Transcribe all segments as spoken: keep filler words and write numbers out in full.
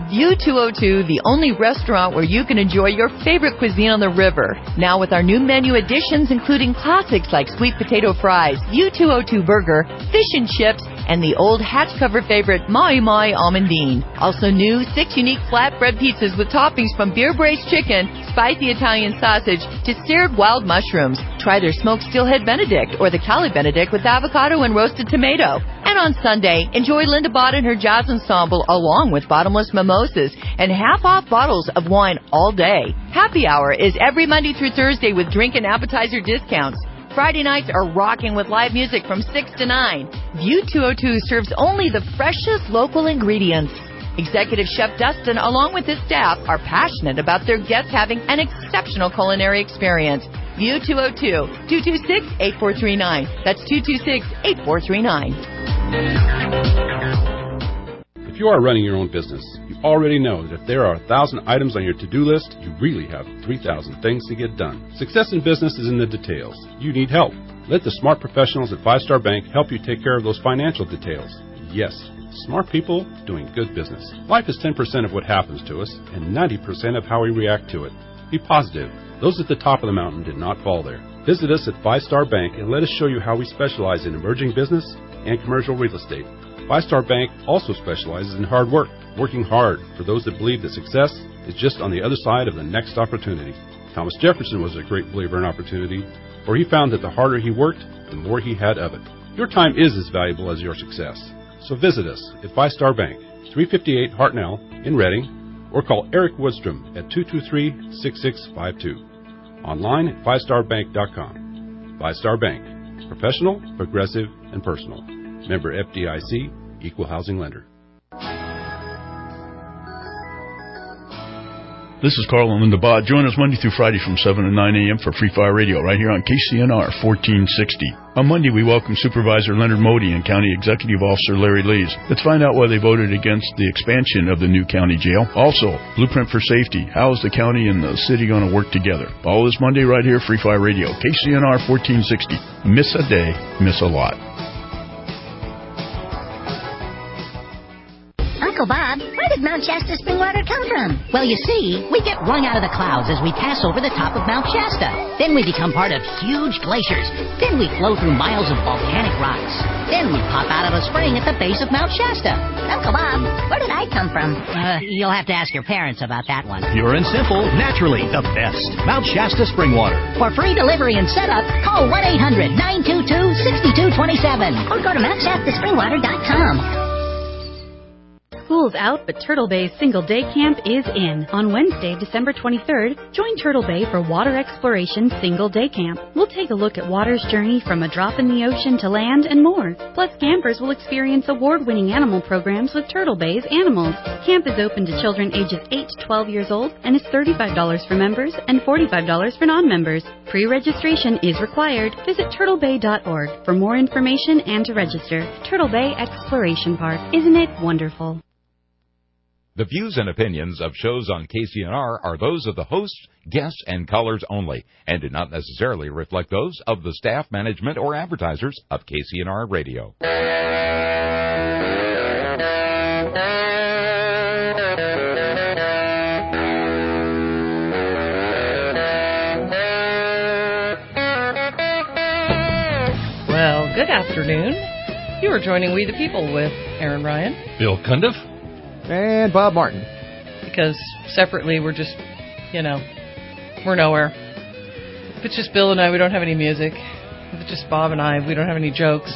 View two oh two, the only restaurant where you can enjoy your favorite cuisine on the river. Now with our new menu additions, including classics like sweet potato fries, View two oh two burger, fish and chips, and the old hatch cover favorite, Mai Mai Almondine. Also new, six unique flatbread pizzas with toppings from beer braised chicken, spicy Italian sausage, to seared wild mushrooms. Try their smoked steelhead Benedict or the Cali Benedict with avocado and roasted tomato. And on Sunday, enjoy Linda Bott and her jazz ensemble along with bottomless mimosas and half-off bottles of wine all day. Happy hour is every Monday through Thursday with drink and appetizer discounts. Friday nights are rocking with live music from six to nine. View two oh two serves only the freshest local ingredients. Executive Chef Dustin, along with his staff, are passionate about their guests having an exceptional culinary experience. View two oh two, two two six, eight four three nine. That's two two six, eight four three nine. If you are running your own business, you already know that if there are a thousand items on your to-do list, you really have three thousand things to get done. Success in business is in the details. You need help. Let the smart professionals at Five Star Bank help you take care of those financial details. Yes, smart people doing good business. Life is ten percent of what happens to us and ninety percent of how we react to it. Be positive. Those at the top of the mountain did not fall there. Visit us at Five Star Bank and let us show you how we specialize in emerging business and commercial real estate. Five Star Bank also specializes in hard work, working hard for those that believe that success is just on the other side of the next opportunity. Thomas Jefferson was a great believer in opportunity, for he found that the harder he worked, the more he had of it. Your time is as valuable as your success. So visit us at Five Star Bank, three fifty-eight Hartnell in Reading, or call Eric Woodstrom at two two three, six six five two. Online at five star bank dot com. Five Star Bank. Professional, progressive, and personal. Member F D I C, Equal Housing Lender. This is Carl and Linda Bott. Join us Monday through Friday from seven to nine a.m. for Free Fire Radio right here on K C N R fourteen sixty. On Monday, we welcome Supervisor Leonard Modi and County Executive Officer Larry Lees. Let's find out why they voted against the expansion of the new county jail. Also, Blueprint for Safety. How is the county and the city going to work together? All this Monday right here, Free Fire Radio, K C N R fourteen sixty. Miss a day, miss a lot. Uncle Bob, where did Mount Shasta spring water come from? Well, you see, we get wrung out of the clouds as we pass over the top of Mount Shasta. Then we become part of huge glaciers. Then we flow through miles of volcanic rocks. Then we pop out of a spring at the base of Mount Shasta. Uncle Bob, where did I come from? Uh, you'll have to ask your parents about that one. Pure and simple, naturally the best. Mount Shasta spring water. For free delivery and setup, call one eight hundred, nine two two, six two two seven or go to mount shasta spring water dot com. School's out, but Turtle Bay's Single Day Camp is in. On Wednesday, December twenty-third, join Turtle Bay for Water Exploration Single Day Camp. We'll take a look at water's journey from a drop in the ocean to land and more. Plus, campers will experience award-winning animal programs with Turtle Bay's animals. Camp is open to children ages eight to twelve years old and is thirty-five dollars for members and forty-five dollars for non-members. Pre-registration is required. Visit turtle bay dot org for more information and to register. Turtle Bay Exploration Park. Isn't it wonderful? The views and opinions of shows on K C N R are those of the hosts, guests, and callers only, and do not necessarily reflect those of the staff, management, or advertisers of K C N R Radio. Well, good afternoon. You are joining We the People with Aaron Ryan, Bill Cundiff, and Bob Martin. Because separately we're just, you know, we're nowhere. If it's just Bill and I, we don't have any music. If it's just Bob and I, we don't have any jokes.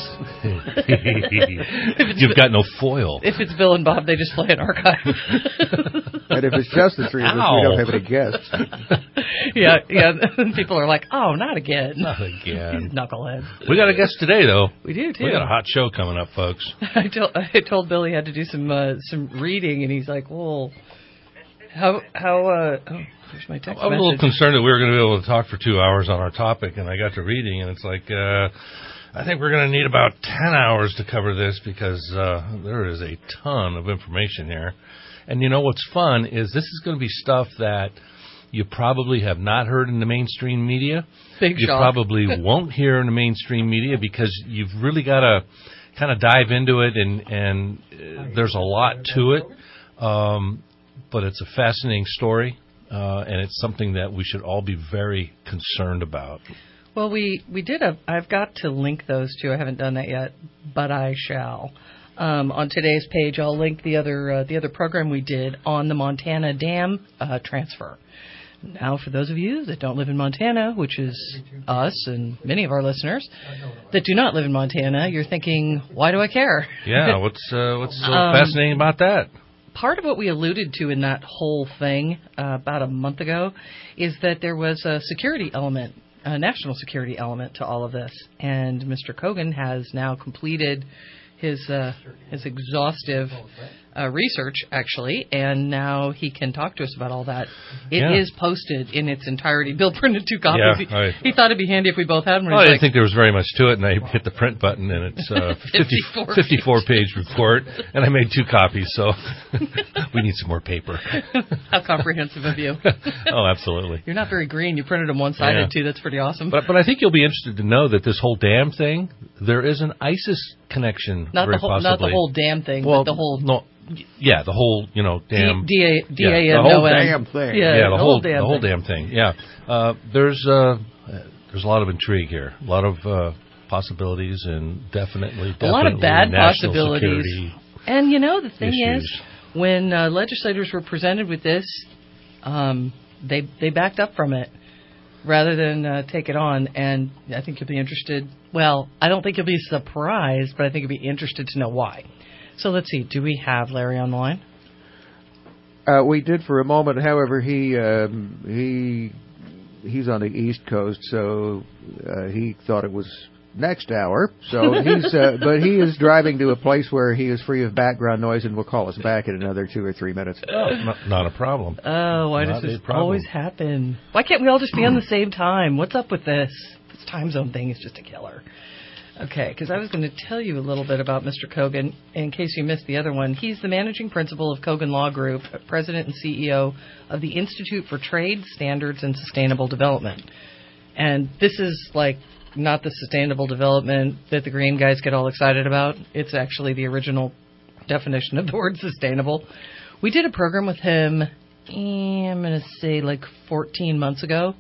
You've got no foil. If it's Bill and Bob, they just play an archive. And if it's just the three of us, we don't have any guests. yeah, yeah. People are like, oh, not again. Not again. Knuckleheads. We got a guest today, though. We do, too. We got a hot show coming up, folks. I told, I told Bill he had to do some uh, some reading, and he's like, well, how, how, uh, oh. Here's my text I'm message. a little concerned that we were going to be able to talk for two hours on our topic, and I got to reading, and it's like, uh, I think we're going to need about ten hours to cover this because uh, there is a ton of information here. And you know what's fun is this is going to be stuff that you probably have not heard in the mainstream media. Big you shock. probably won't hear in the mainstream media because you've really got to kind of dive into it, and, and uh, there's a lot to it. Um but it's a fascinating story, uh, and it's something that we should all be very concerned about. Well, we, we did a, I've got to link those two. I haven't done that yet, but I shall. Um, on today's page, I'll link the other uh, the other program we did on the Montana dam uh, transfer. Now, for those of you that don't live in Montana, which is us and many of our listeners that do not live in Montana, you're thinking, why do I care? Yeah, what's uh, what's so um, fascinating about that? Part of what we alluded to in that whole thing uh, about a month ago is that there was a security element, a national security element to all of this. And Mister Kogan has now completed his uh, his exhaustive uh, research, actually, and now he can talk to us about all that. It yeah. is posted in its entirety. Bill printed two copies. Yeah, he, I, he thought it'd be handy if we both had them. Well, I didn't like, think there was very much to it, and I hit the print button, and it's a uh, fifty-four page report, and I made two copies, so we need some more paper. How comprehensive of you. Oh, absolutely. You're not very green. You printed them one-sided, yeah. too. That's pretty awesome. But but I think you'll be interested to know that this whole dam thing, there is an ISIS connection. Not very the whole, possibly. not the whole damn thing, well, but the whole. No, yeah, the whole you know damn. D A D A N yeah, the whole N. damn thing. Yeah, yeah the, the whole whole damn the whole thing. damn thing. Yeah, uh, there's uh, there's a lot of intrigue here, a lot of uh, possibilities, and definitely, definitely a lot of bad national possibilities. security And you know the thing issues. is, when uh, legislators were presented with this, um, they they backed up from it rather than uh, take it on. And I think you'll be interested. Well, I don't think you'll be surprised, but I think you'll be interested to know why. So let's see. Do we have Larry on the line? Uh, we did for a moment. However, he um, he he's on the East Coast, so uh, he thought it was next hour. So he's uh, but he is driving to a place where he is free of background noise, and will call us back in another two or three minutes. Oh, not, not a problem. Oh, why Not does this a problem. always happen? Why can't we all just be on the same time? What's up with this? This time zone thing is just a killer. Okay, because I was going to tell you a little bit about Mister Kogan, in case you missed the other one. He's the managing principal of Kogan Law Group, president and C E O of the Institute for Trade, Standards, and Sustainable Development. And this is like not the sustainable development that the green guys get all excited about. It's actually the original definition of the word sustainable. We did a program with him, I'm going to say like fourteen months ago.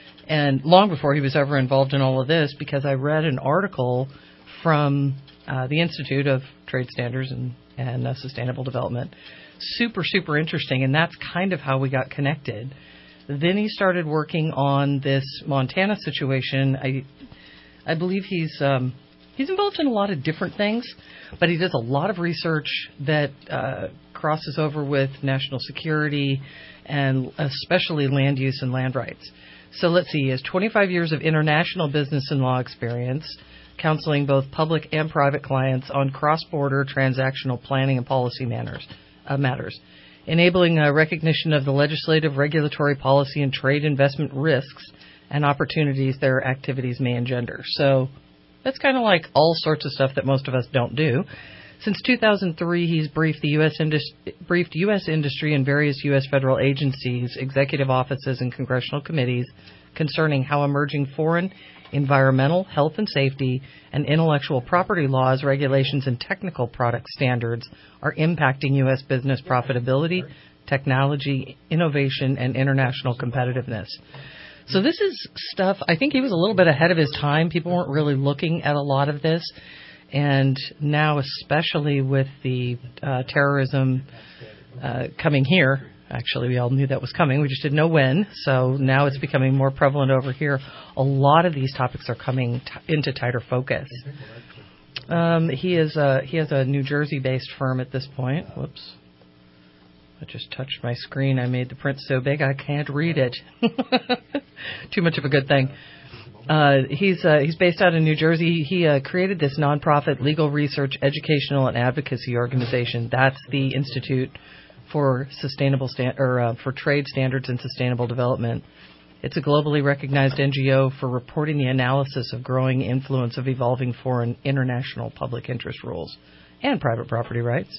And long before he was ever involved in all of this, because I read an article from uh, the Institute of Trade Standards and, and uh, Sustainable Development. Super, super interesting, and that's kind of how we got connected. Then he started working on this Montana situation. I I believe he's um, he's involved in a lot of different things, but he does a lot of research that uh, crosses over with national security and especially land use and land rights. So let's see, he has twenty-five years of international business and law experience, counseling both public and private clients on cross-border transactional planning and policy manners, uh, matters, enabling uh, recognition of the legislative, regulatory, policy, and trade investment risks and opportunities their activities may engender. So that's kind of like all sorts of stuff that most of us don't do. Since two thousand three, he's briefed the U S indus- briefed U S industry and various U S federal agencies, executive offices, and congressional committees concerning how emerging foreign, environmental, health and safety, and intellectual property laws, regulations, and technical product standards are impacting U S business profitability, technology, innovation, and international competitiveness. So this is stuff, I think he was a little bit ahead of his time. People weren't really looking at a lot of this. And now, especially with the uh, terrorism uh, coming here, actually, we all knew that was coming. We just didn't know when. So now it's becoming more prevalent over here. A lot of these topics are coming t- into tighter focus. Um, he is a, he has a New Jersey-based firm at this point. Whoops. I just touched my screen. I made the print so big I can't read it. Too much of a good thing. Uh, he's uh, he's based out in New Jersey. He uh, created this nonprofit legal research, educational, and advocacy organization. That's the Institute for Sustainable Stand- or uh, for Trade Standards and Sustainable Development. It's a globally recognized N G O for reporting the analysis of growing influence of evolving foreign international public interest rules and private property rights.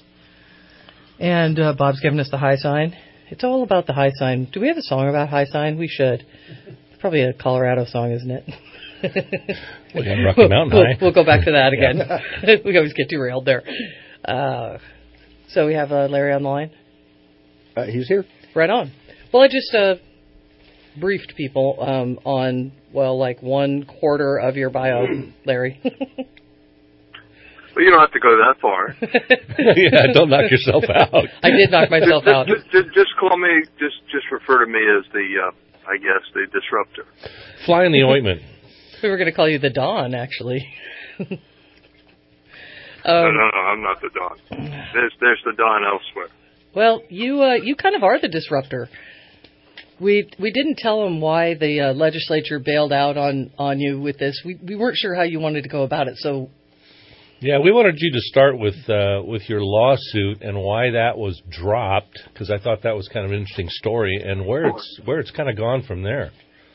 And uh, Bob's giving us the high sign. It's all about the high sign. Do we have a song about high sign? We should. Probably a Colorado song, isn't it? Well, yeah, Rocky Mountain we'll, High. We'll go back to that again. We always get derailed there. Uh, so we have uh, Larry on the line. Uh, he's here. Right on. Well, I just uh, briefed people um, on, well, like one quarter of your bio, Larry. Well, you don't have to go that far. Yeah, don't knock yourself out. I did knock myself just, out. Just, just, just call me, just just refer to me as the, uh, I guess, the disruptor. Fly in the ointment. We were going to call you the Don, actually. um, no, no, no, I'm not the Don. There's, there's the Don elsewhere. Well, you uh, you kind of are the disruptor. We we didn't tell them why the uh, legislature bailed out on, on you with this. We we weren't sure how you wanted to go about it, so. Yeah, we wanted you to start with uh, with your lawsuit and why that was dropped, because I thought that was kind of an interesting story, and where it's where it's kind of gone from there.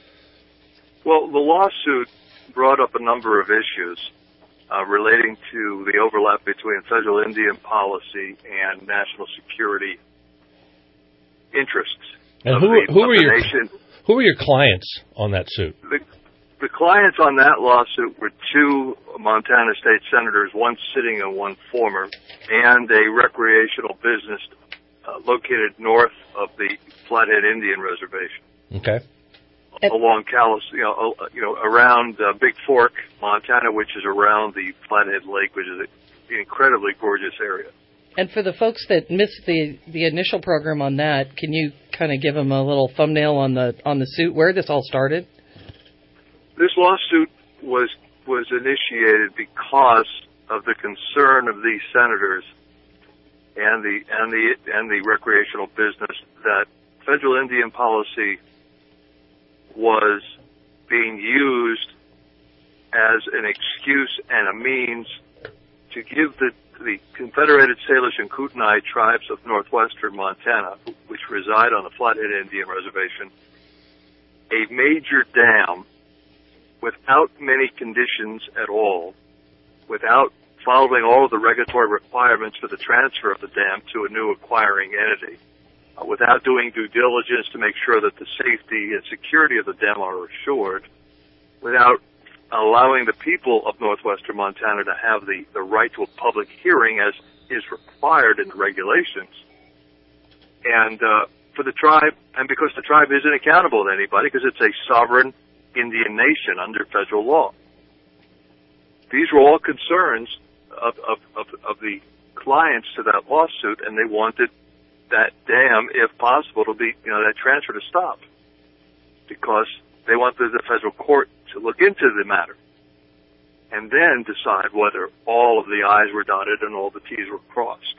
Well, the lawsuit brought up a number of issues uh, relating to the overlap between federal Indian policy and national security interests. And who the, who were your nation. who were your clients on that suit? The, the clients on that lawsuit were two Montana state senators, one sitting and one former, and a recreational business uh, located north of the Flathead Indian Reservation. Okay. Along Calais, you know, uh, you know, around uh, Big Fork, Montana, which is around the Flathead Lake, which is an incredibly gorgeous area. And for the folks that missed the, the initial program on that, can you kind of give them a little thumbnail on the on the suit, where this all started? This lawsuit was was initiated because of the concern of these senators and the and the and the recreational business that federal Indian policy was being used as an excuse and a means to give the the Confederated Salish and Kootenai tribes of northwestern Montana, which reside on the Flathead Indian Reservation, a major dam without many conditions at all, without following all of the regulatory requirements for the transfer of the dam to a new acquiring entity, uh, without doing due diligence to make sure that the safety and security of the dam are assured, without allowing the people of northwestern Montana to have the, the right to a public hearing as is required in the regulations. And uh, for the tribe, and because the tribe isn't accountable to anybody, because it's a sovereign Indian nation under federal law. These were all concerns of, of, of, of the clients to that lawsuit, and they wanted that dam, if possible, to be, you know, that transfer to stop, because they wanted the federal court to look into the matter and then decide whether all of the I's were dotted and all the T's were crossed.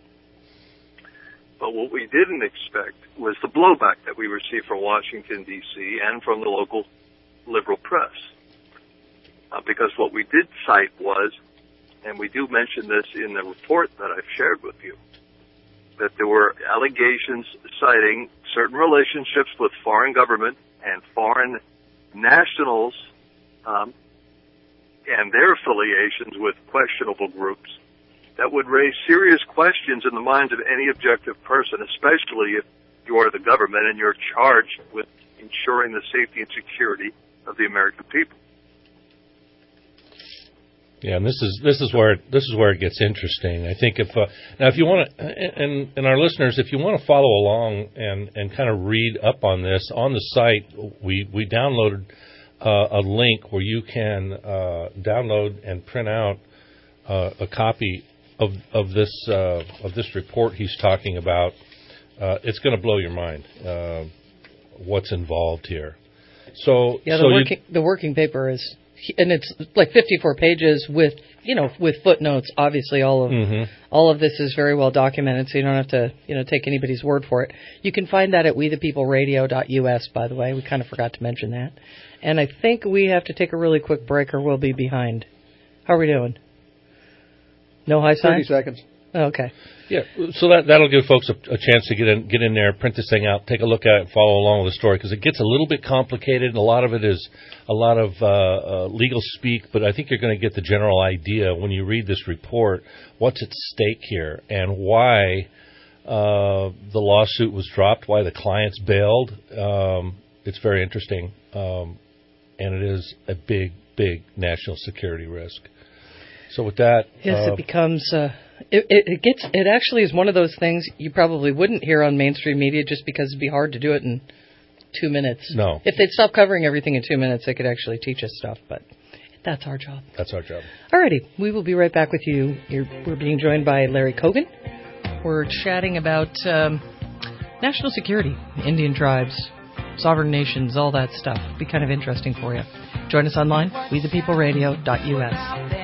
But what we didn't expect was the blowback that we received from Washington, D C and from the local liberal press. Uh, because what we did cite was, and we do mention this in the report that I've shared with you, that there were allegations citing certain relationships with foreign government and foreign nationals um, and their affiliations with questionable groups that would raise serious questions in the minds of any objective person, especially if you are the government and you're charged with ensuring the safety and security of the American people. Yeah, and this is this is where it, this is where it gets interesting. I think if uh, now if you want to, and and our listeners, if you want to follow along and and kind of read up on this on the site, we we downloaded uh, a link where you can uh, download and print out uh, a copy of of this uh, of this report he's talking about. Uh, it's going to blow your mind uh, what's involved here. So yeah, the so working you, the working paper is. And it's like fifty-four pages with, you know, with footnotes. Obviously, all of mm-hmm. all of this is very well documented, so you don't have to, you know, take anybody's word for it. You can find that at we the people radio dot U S, by the way. We kind of forgot to mention that. And I think we have to take a really quick break or we'll be behind. How are we doing? No high sign? thirty seconds. Oh, okay. Yeah, so that, that'll give folks a, a chance to get in, get in there, print this thing out, take a look at it, and follow along with the story, because it gets a little bit complicated, and a lot of it is a lot of uh, uh, legal speak, but I think you're going to get the general idea when you read this report, what's at stake here, and why uh, the lawsuit was dropped, why the clients bailed. Um, it's very interesting, um, and it is a big, big national security risk. So with that... Yes, uh, it becomes... Uh It, it, it gets. It actually is one of those things you probably wouldn't hear on mainstream media just because it'd be hard to do it in two minutes. No. If they'd stop covering everything in two minutes, they could actually teach us stuff, but that's our job. That's our job. Alrighty, we will be right back with you. You're, we're being joined by Larry Kogan. We're chatting about um, national security, Indian tribes, sovereign nations, all that stuff. Be kind of interesting for you. Join us online, we the people radio dot U S.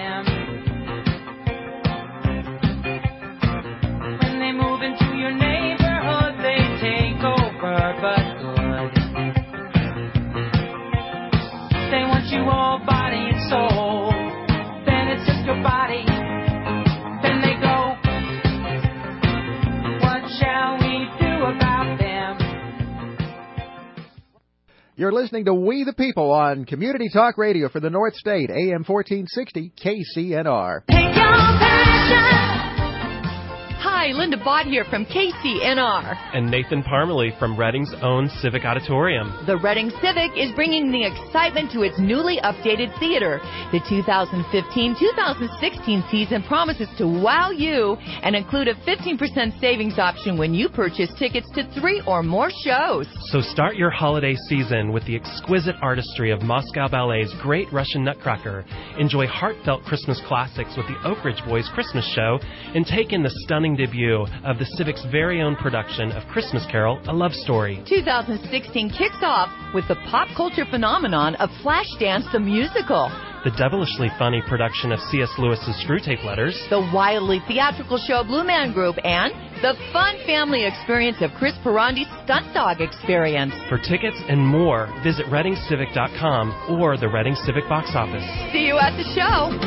You're listening to We the People on Community Talk Radio for the North State, A M fourteen sixty K C N R. Take your passion. Hi, Linda Bott here from K C N R. And Nathan Parmalee from Reading's own Civic Auditorium. The Reading Civic is bringing the excitement to its newly updated theater. The two thousand fifteen two thousand sixteen season promises to wow you and include a fifteen percent savings option when you purchase tickets to three or more shows. So start your holiday season with the exquisite artistry of Moscow Ballet's Great Russian Nutcracker. Enjoy heartfelt Christmas classics with the Oak Ridge Boys Christmas Show, and take in the stunning debut of the Civic's very own production of Christmas Carol, A Love Story. two thousand sixteen kicks off with the pop culture phenomenon of Flashdance the Musical. The devilishly funny production of C S Lewis's Screwtape Letters. The wildly theatrical show Blue Man Group, and the fun family experience of Chris Perandi's Stunt Dog Experience. For tickets and more, visit reading civic dot com or the Reading Civic box office. See you at the show.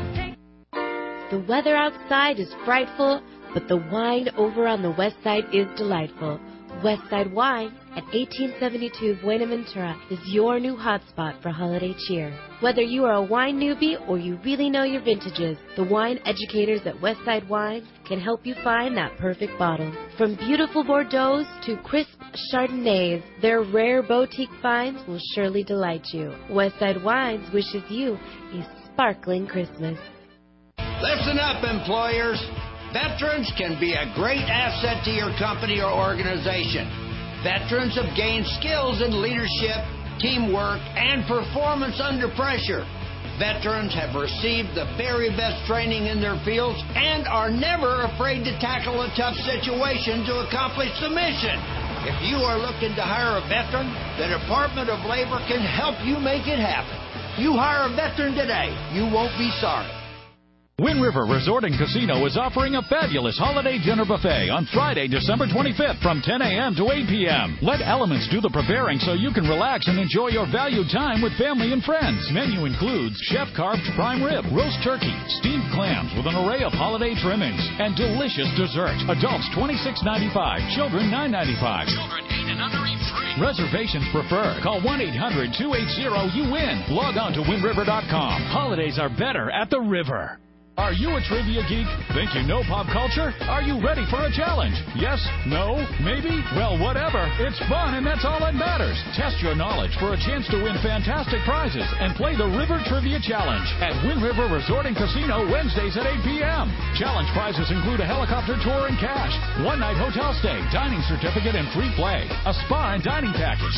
The weather outside is frightful, but the wine over on the west side is delightful. Westside Wine at eighteen seventy-two Buenaventura is your new hotspot for holiday cheer. Whether you are a wine newbie or you really know your vintages, the wine educators at Westside Wine can help you find that perfect bottle. From beautiful Bordeaux to crisp Chardonnays, their rare boutique finds will surely delight you. Westside Wines wishes you a sparkling Christmas. Listen up, employers. Veterans can be a great asset to your company or organization. Veterans have gained skills in leadership, teamwork, and performance under pressure. Veterans have received the very best training in their fields and are never afraid to tackle a tough situation to accomplish the mission. If you are looking to hire a veteran, the Department of Labor can help you make it happen. You hire a veteran today, you won't be sorry. Wind River Resort and Casino is offering a fabulous holiday dinner buffet on Friday, December twenty-fifth from ten a.m. to eight p.m. Let Elements do the preparing so you can relax and enjoy your valued time with family and friends. Menu includes chef-carved prime rib, roast turkey, steamed clams with an array of holiday trimmings, and delicious dessert. Adults twenty-six ninety-five, children nine ninety-five. Children eight and under eat free. Reservations preferred. Call one eight hundred two eight zero you win. Log on to wind river dot com. Holidays are better at the river. Are you a trivia geek? Think you know pop culture? Are you ready for a challenge? Yes? No? Maybe? Well, whatever. It's fun, and that's all that matters. Test your knowledge for a chance to win fantastic prizes and play the River Trivia Challenge at Wind River Resort and Casino Wednesdays at eight p.m. Challenge prizes include a helicopter tour and cash, one-night hotel stay, dining certificate, and free play, a spa and dining package.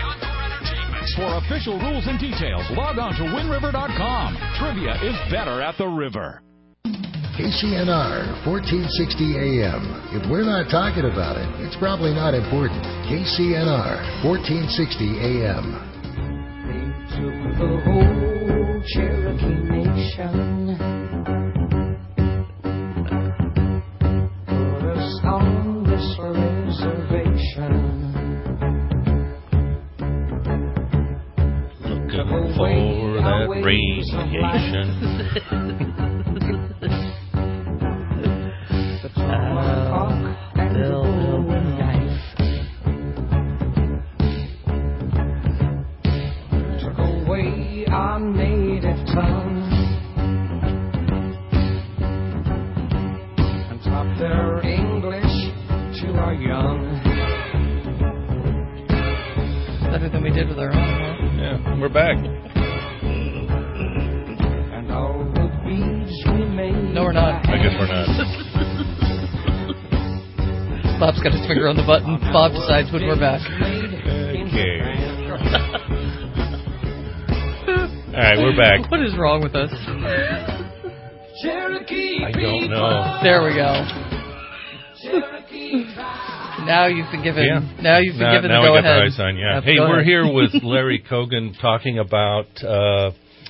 For official rules and details, log on to wind river dot com. Trivia is better at the river. K C N R, fourteen sixty A M. If we're not talking about it, it's probably not important. K C N R, fourteen sixty A M. They took the whole Cherokee Nation, put us on this reservation. Looking for that radiation. Bill, Bill, knife. Took away our native tongue and taught their English to our young. Better than we did with our own, huh? Yeah, we're back. And all the beads we made. No, we're not. I guess we're not. Bob's got his finger on the button. Bob decides when we're back. Okay. All right, we're back. What is wrong with us? I don't know. There we go. Now you've been given. Yeah. Now you've been now, given now the go we ahead. got the right sign, yeah. Yep, hey, go we're ahead. here with Larry Kogan talking about uh,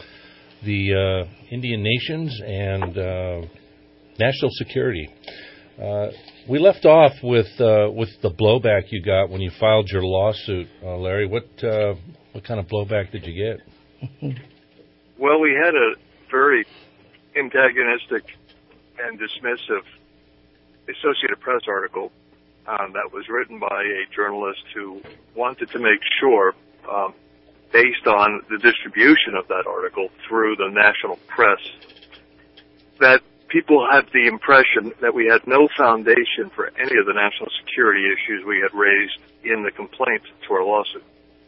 the uh, Indian nations and uh, national security. Uh, we left off with uh, with the blowback you got when you filed your lawsuit, uh, Larry. What uh, what kind of blowback did you get? Well, we had a very antagonistic and dismissive Associated Press article um, that was written by a journalist who wanted to make sure, um, based on the distribution of that article through the national press, that people had the impression that we had no foundation for any of the national security issues we had raised in the complaint to our lawsuit.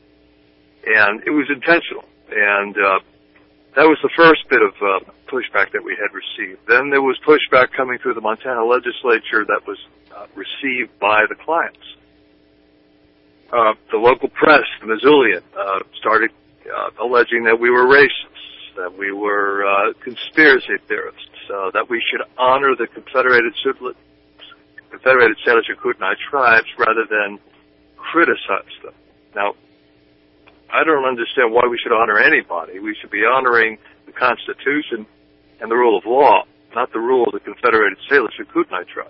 And it was intentional. And uh, that was the first bit of uh, pushback that we had received. Then there was pushback coming through the Montana legislature that was uh, received by the clients. Uh, the local press, the Missoulian, uh, started uh, alleging that we were racist, that we were uh, conspiracy theorists, uh, that we should honor the Confederated Confederated Salish and Kootenai tribes rather than criticize them. Now, I don't understand why we should honor anybody. We should be honoring the Constitution and the rule of law, not the rule of the Confederated Salish and Kootenai tribes.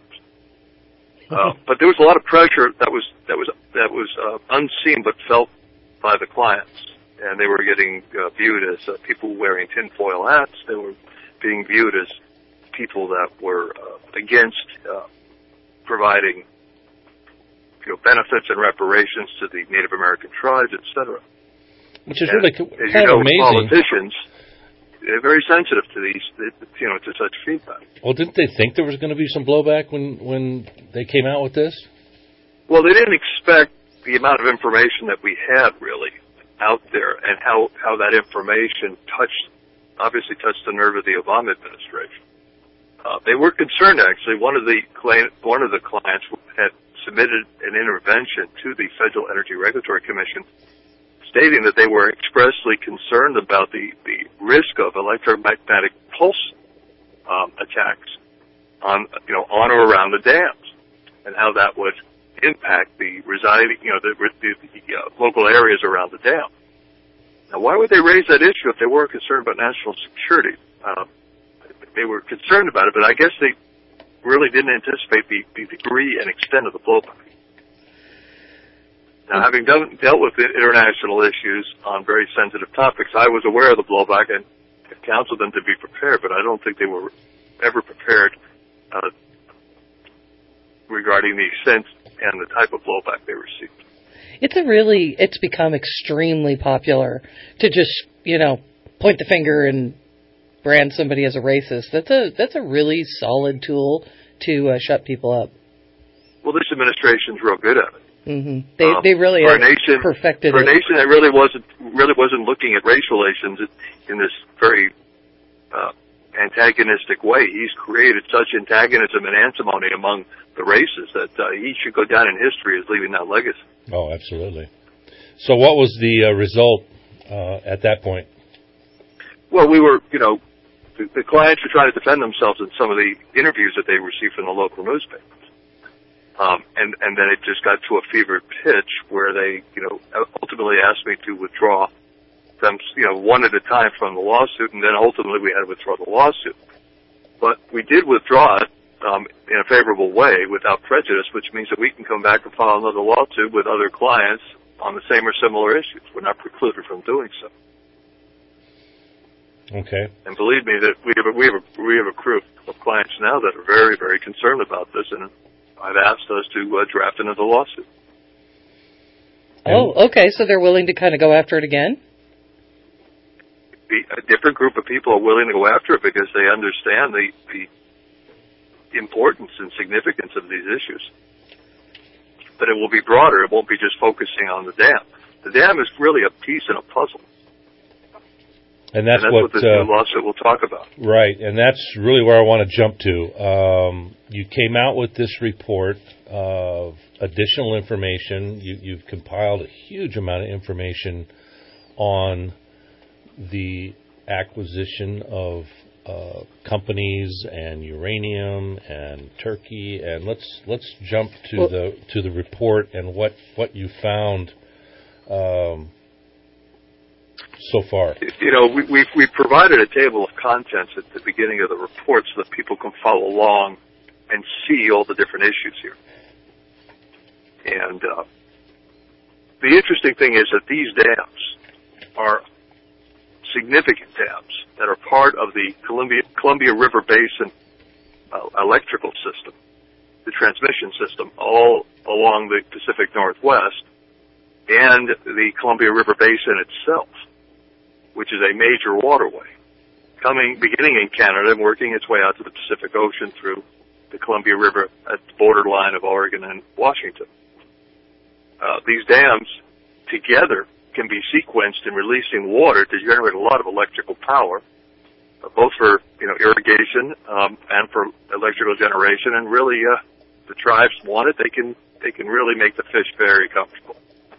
Uh, but there was a lot of pressure that was that was that was uh, unseen but felt by the clients, and they were getting uh, viewed as uh, people wearing tinfoil hats. They were being viewed as people that were uh, against uh, providing, you know, benefits and reparations to the Native American tribes, et cetera. Which is and, really as kind you know, of amazing. Politicians, they're very sensitive to these, you know, to such feedback. Well, didn't they think there was going to be some blowback when, when they came out with this? Well, they didn't expect the amount of information that we had really out there, and how, how that information touched, obviously touched the nerve of the Obama administration. Uh, they were concerned, actually. One of the client, one of the clients had submitted an intervention to the Federal Energy Regulatory Commission, stating that they were expressly concerned about the, the risk of electromagnetic pulse um, attacks on, you know, on or around the dams, and how that would impact the residing, you know, the, the, the uh, local areas around the dam. Now, why would they raise that issue if they weren't concerned about national security? Uh, they were concerned about it, but I guess they really didn't anticipate the, the degree and extent of the blowback. Now, having done, dealt with international issues on very sensitive topics, I was aware of the blowback and counseled them to be prepared, but I don't think they were ever prepared uh, regarding the extent and the type of blowback they received. It's a really, it's become extremely popular to just, you know, point the finger and brand somebody as a racist. That's a that's a really solid tool to uh, shut people up. Well, this administration's real good at it. Mm-hmm. They um, they really for have a nation, perfected for it. a nation that really wasn't really wasn't looking at race relations in this very uh, antagonistic way. He's created such antagonism and antimony among the races that uh, he should go down in history as leaving that legacy. Oh, absolutely. So, what was the uh, result uh, at that point? Well, we were, you know, the, the clients were trying to defend themselves in some of the interviews that they received from the local newspapers. Um, and, and then it just got to a fevered pitch where they, you know, ultimately asked me to withdraw them, you know, one at a time from the lawsuit, and then ultimately we had to withdraw the lawsuit. But we did withdraw it um, in a favorable way without prejudice, which means that we can come back and file another lawsuit with other clients on the same or similar issues. We're not precluded from doing so. Okay. And believe me, that we have a, we have a, we have a crew of clients now that are very, very concerned about this, and I've asked us to uh, draft another lawsuit. Oh, okay. So they're willing to kind of go after it again? A different group of people are willing to go after it because they understand the, the importance and significance of these issues. But it will be broader. It won't be just focusing on the dam. The dam is really a piece in a puzzle. And that's, and that's what, what this uh, new lawsuit will talk about. Right, and that's really where I want to jump to. Um, you came out with this report of additional information. You, you've compiled a huge amount of information on the acquisition of uh, companies and uranium and Turkey. And let's let's jump to well, the to the report and what what you found. Um, So far, you know, we, we've, we've provided a table of contents at the beginning of the report so that people can follow along and see all the different issues here. And uh, the interesting thing is that these dams are significant dams that are part of the Columbia, Columbia River Basin uh, electrical system, the transmission system, all along the Pacific Northwest, and the Columbia River Basin itself, which is a major waterway, coming, beginning in Canada and working its way out to the Pacific Ocean through the Columbia River at the borderline of Oregon and Washington. Uh, these dams together can be sequenced in releasing water to generate a lot of electrical power, uh, both for, you know, irrigation um, and for electrical generation. And really, uh, the tribes want it. They can they can really make the fish very comfortable.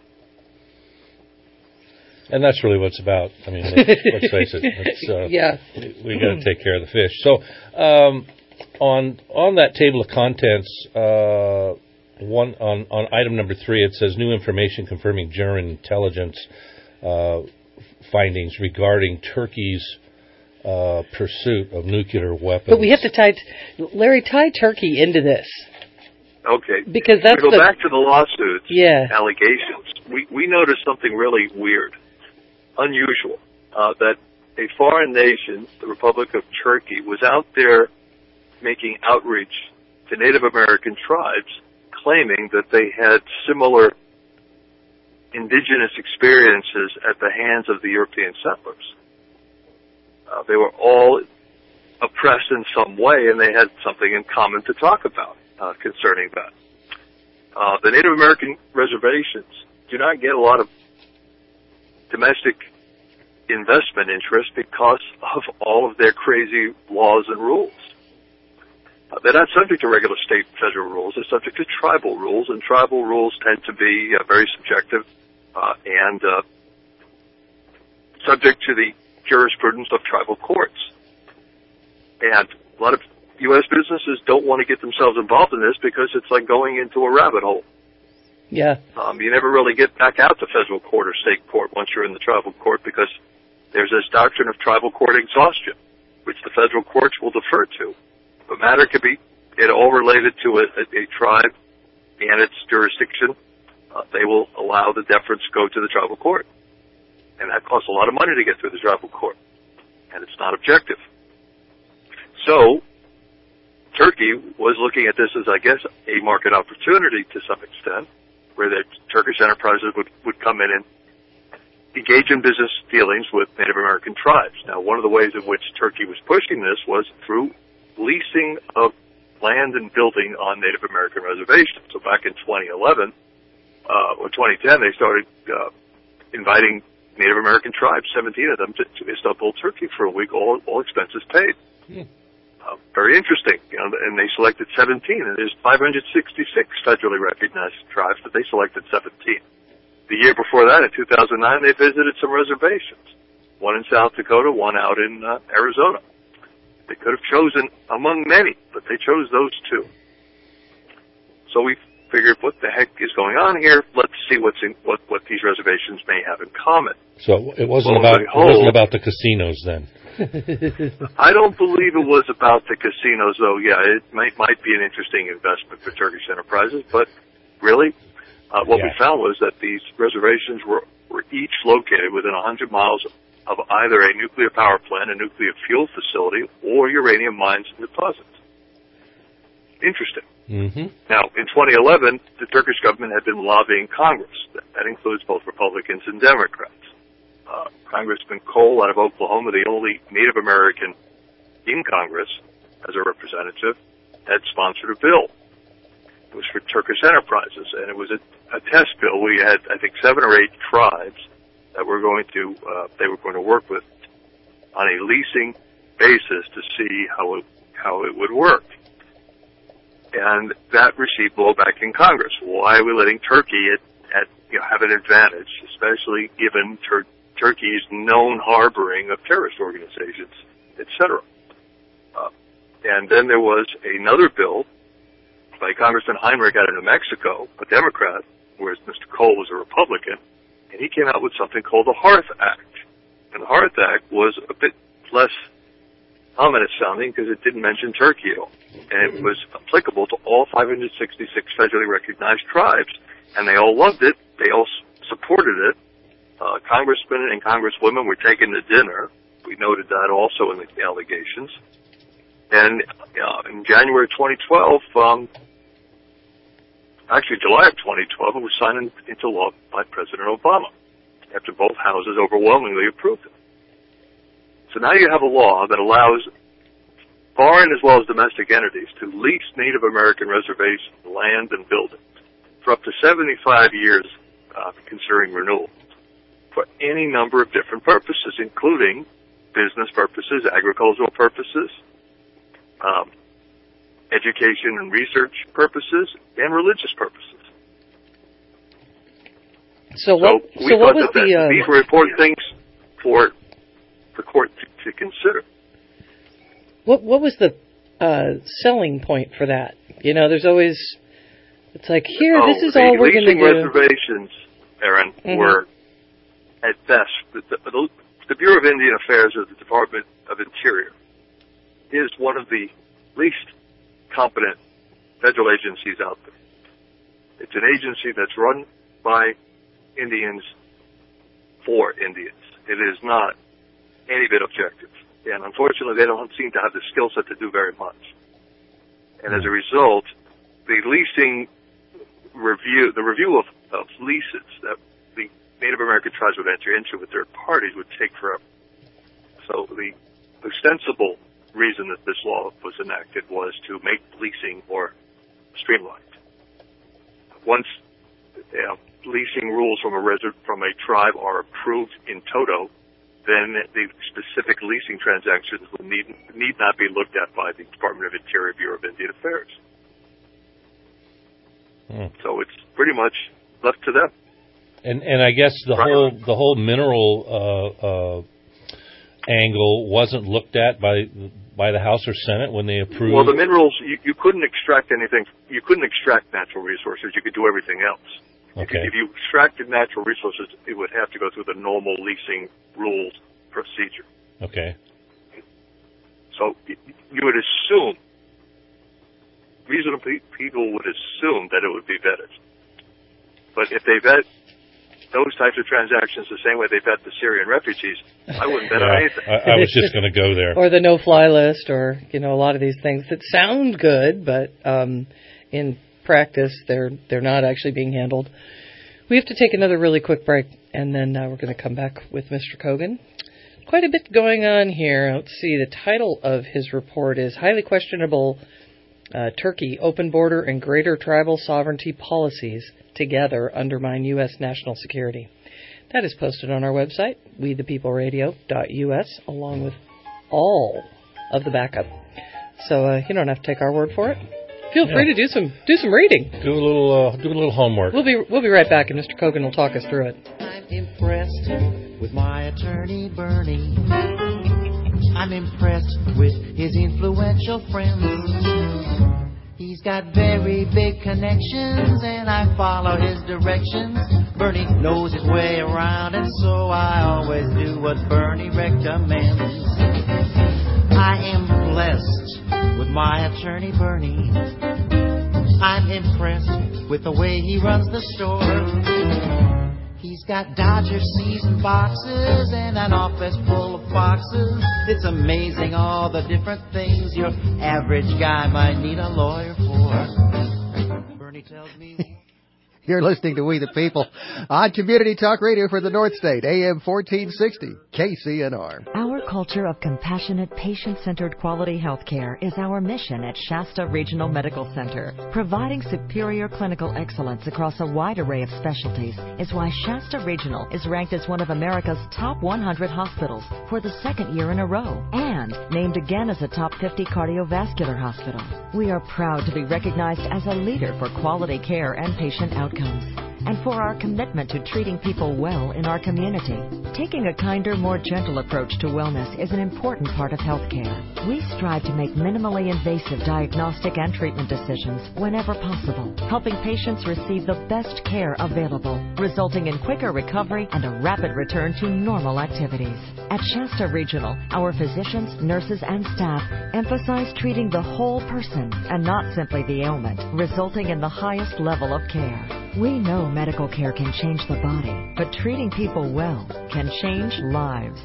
And that's really what it's about. I mean, let's, let's face it. It's, uh, yeah. We got to take care of the fish. So, um, on on that table of contents, uh, one on, on item number three, it says new information confirming German intelligence uh, findings regarding Turkey's uh, pursuit of nuclear weapons. But we have to tie, Larry, tie Turkey into this. Okay. Because that's we go the, back to the lawsuits, yeah. allegations. We we noticed something really weird, unusual, uh, that a foreign nation, the Republic of Turkey, was out there making outreach to Native American tribes, claiming that they had similar indigenous experiences at the hands of the European settlers. Uh, they were all oppressed in some way, and they had something in common to talk about uh, concerning that. Uh, the Native American reservations do not get a lot of domestic investment interest because of all of their crazy laws and rules. Uh, they're not subject to regular state and federal rules. They're subject to tribal rules, and tribal rules tend to be uh, very subjective uh, and uh, subject to the jurisprudence of tribal courts. And a lot of U S businesses don't want to get themselves involved in this because it's like going into a rabbit hole. Yeah. Um, you never really get back out to federal court or state court once you're in the tribal court because there's this doctrine of tribal court exhaustion, which the federal courts will defer to. But matter could be it all related to a, a, a tribe and its jurisdiction. Uh, they will allow the deference to go to the tribal court. And that costs a lot of money to get through the tribal court. And it's not objective. So, Turkey was looking at this as, I guess, a market opportunity to some extent, where the Turkish enterprises would, would come in and engage in business dealings with Native American tribes. Now, one of the ways in which Turkey was pushing this was through leasing of land and building on Native American reservations. So back in twenty eleven, uh, or twenty ten, they started uh, inviting Native American tribes, seventeen of them, to, to Istanbul, Turkey for a week, all, all expenses paid. Hmm. Uh, very interesting, you know, and they selected seventeen, and there's five hundred sixty-six federally recognized tribes, but they selected seventeen. The year before that, in two thousand nine, they visited some reservations, one in South Dakota, one out in uh, Arizona. They could have chosen among many, but they chose those two. So we figured, what the heck is going on here? Let's see what's in, what, what these reservations may have in common. So it wasn't well, about it wasn't about the casinos then. I don't believe it was about the casinos, though. Yeah, it might might be an interesting investment for Turkish enterprises, but really, uh, what yeah. we found was that these reservations were, were each located within one hundred miles of either a nuclear power plant, a nuclear fuel facility, or uranium mines and deposits. Interesting. Mm-hmm. Now, in twenty eleven, the Turkish government had been lobbying Congress. That includes both Republicans and Democrats. Uh, Congressman Cole out of Oklahoma, the only Native American in Congress as a representative, had sponsored a bill. It was for Turkish enterprises, and it was a, a test bill. We had, I think, seven or eight tribes that were going to, uh, they were going to work with on a leasing basis to see how it, how it would work. And that received blowback in Congress. Why are we letting Turkey at, at, you know, have an advantage, especially given Tur- Turkey's known harboring of terrorist organizations, et cetera? Uh, and then there was another bill by Congressman Heinrich out of New Mexico, a Democrat, whereas Mister Cole was a Republican, and he came out with something called the Hearth Act. And the Hearth Act was a bit less ominous sounding because it didn't mention Turkey at all. And it was applicable to all five hundred sixty-six federally recognized tribes. And they all loved it. They all supported it. Uh, congressmen and congresswomen were taken to dinner. We noted that also in the allegations. And uh, in January twenty twelve, um, actually July of twenty twelve, it was signed into law by President Obama after both houses overwhelmingly approved it. So now you have a law that allows foreign as well as domestic entities to lease Native American reservation land and buildings for up to seventy-five years, uh, considering renewal, for any number of different purposes, including business purposes, agricultural purposes, um, education and research purposes, and religious purposes. So what? So, we so what thought was that the? Uh, these were important things for the court to, to consider. What What was the uh, selling point for that? You know, there's always. It's like here, oh, this is all we're going to do. The leasing reservations, Aaron, mm-hmm. were at best the, the, the Bureau of Indian Affairs of the Department of Interior is one of the least competent federal agencies out there. It's an agency that's run by Indians for Indians. It is not any bit objective. And unfortunately, they don't seem to have the skill set to do very much. And as a result, the leasing review, the review of, of leases that the Native American tribes would enter into with third parties would take forever. So the ostensible reason that this law was enacted was to make leasing more streamlined. Once you know, leasing rules from a reser- from a tribe are approved in toto, then the specific leasing transactions will need need not be looked at by the Department of Interior Bureau of Indian Affairs. Hmm. So it's pretty much left to them. And and I guess the right. whole the whole mineral uh, uh, angle wasn't looked at by by the House or Senate when they approved. Well, the minerals you, you couldn't extract anything. You couldn't extract natural resources. You could do everything else. Okay. If you extracted natural resources, it would have to go through the normal leasing rules procedure. Okay. So you would assume, reasonable people would assume that it would be vetted. But if they vet those types of transactions the same way they vet the Syrian refugees, I wouldn't bet yeah, on anything. I, I was just going to go there. Or the no-fly list, or, you know, a lot of these things that sound good, but um, in practice, they're they're not actually being handled. We have to take another really quick break, and then uh, we're going to come back with Mister Kogan. Quite a bit going on here. Let's see. The title of his report is Highly Questionable uh, Turkey, Open Border, and Greater Tribal Sovereignty Policies Together Undermine U S National Security. That is posted on our website, we the people radio dot U S, along with all of the backup. So uh, you don't have to take our word for it. Feel free yeah. to do some do some reading. Do a little uh, do a little homework. We'll be we'll be right back, and Mister Kogan will talk us through it. I'm impressed with my attorney Bernie. I'm impressed with his influential friends. He's got very big connections, and I follow his directions. Bernie knows his way around, and so I always do what Bernie recommends. I am blessed with my attorney Bernie. I'm impressed with the way he runs the store. He's got Dodger season boxes and an office full of boxes. It's amazing all the different things your average guy might need a lawyer for. Bernie tells me... You're listening to We the People on Community Talk Radio for the North State, A M fourteen sixty, K C N R. Our culture of compassionate, patient-centered quality health care is our mission at Shasta Regional Medical Center. Providing superior clinical excellence across a wide array of specialties is why Shasta Regional is ranked as one of America's top one hundred hospitals for the second year in a row and named again as a top fifty cardiovascular hospital. We are proud to be recognized as a leader for quality care and patient outcomes, and for our commitment to treating people well in our community. Taking a kinder, more gentle approach to wellness is an important part of healthcare. We strive to make minimally invasive diagnostic and treatment decisions whenever possible, helping patients receive the best care available, resulting in quicker recovery and a rapid return to normal activities. At Shasta Regional, our physicians, nurses, and staff emphasize treating the whole person and not simply the ailment, resulting in the highest level of care. We know medical care can change the body, but treating people well can change lives.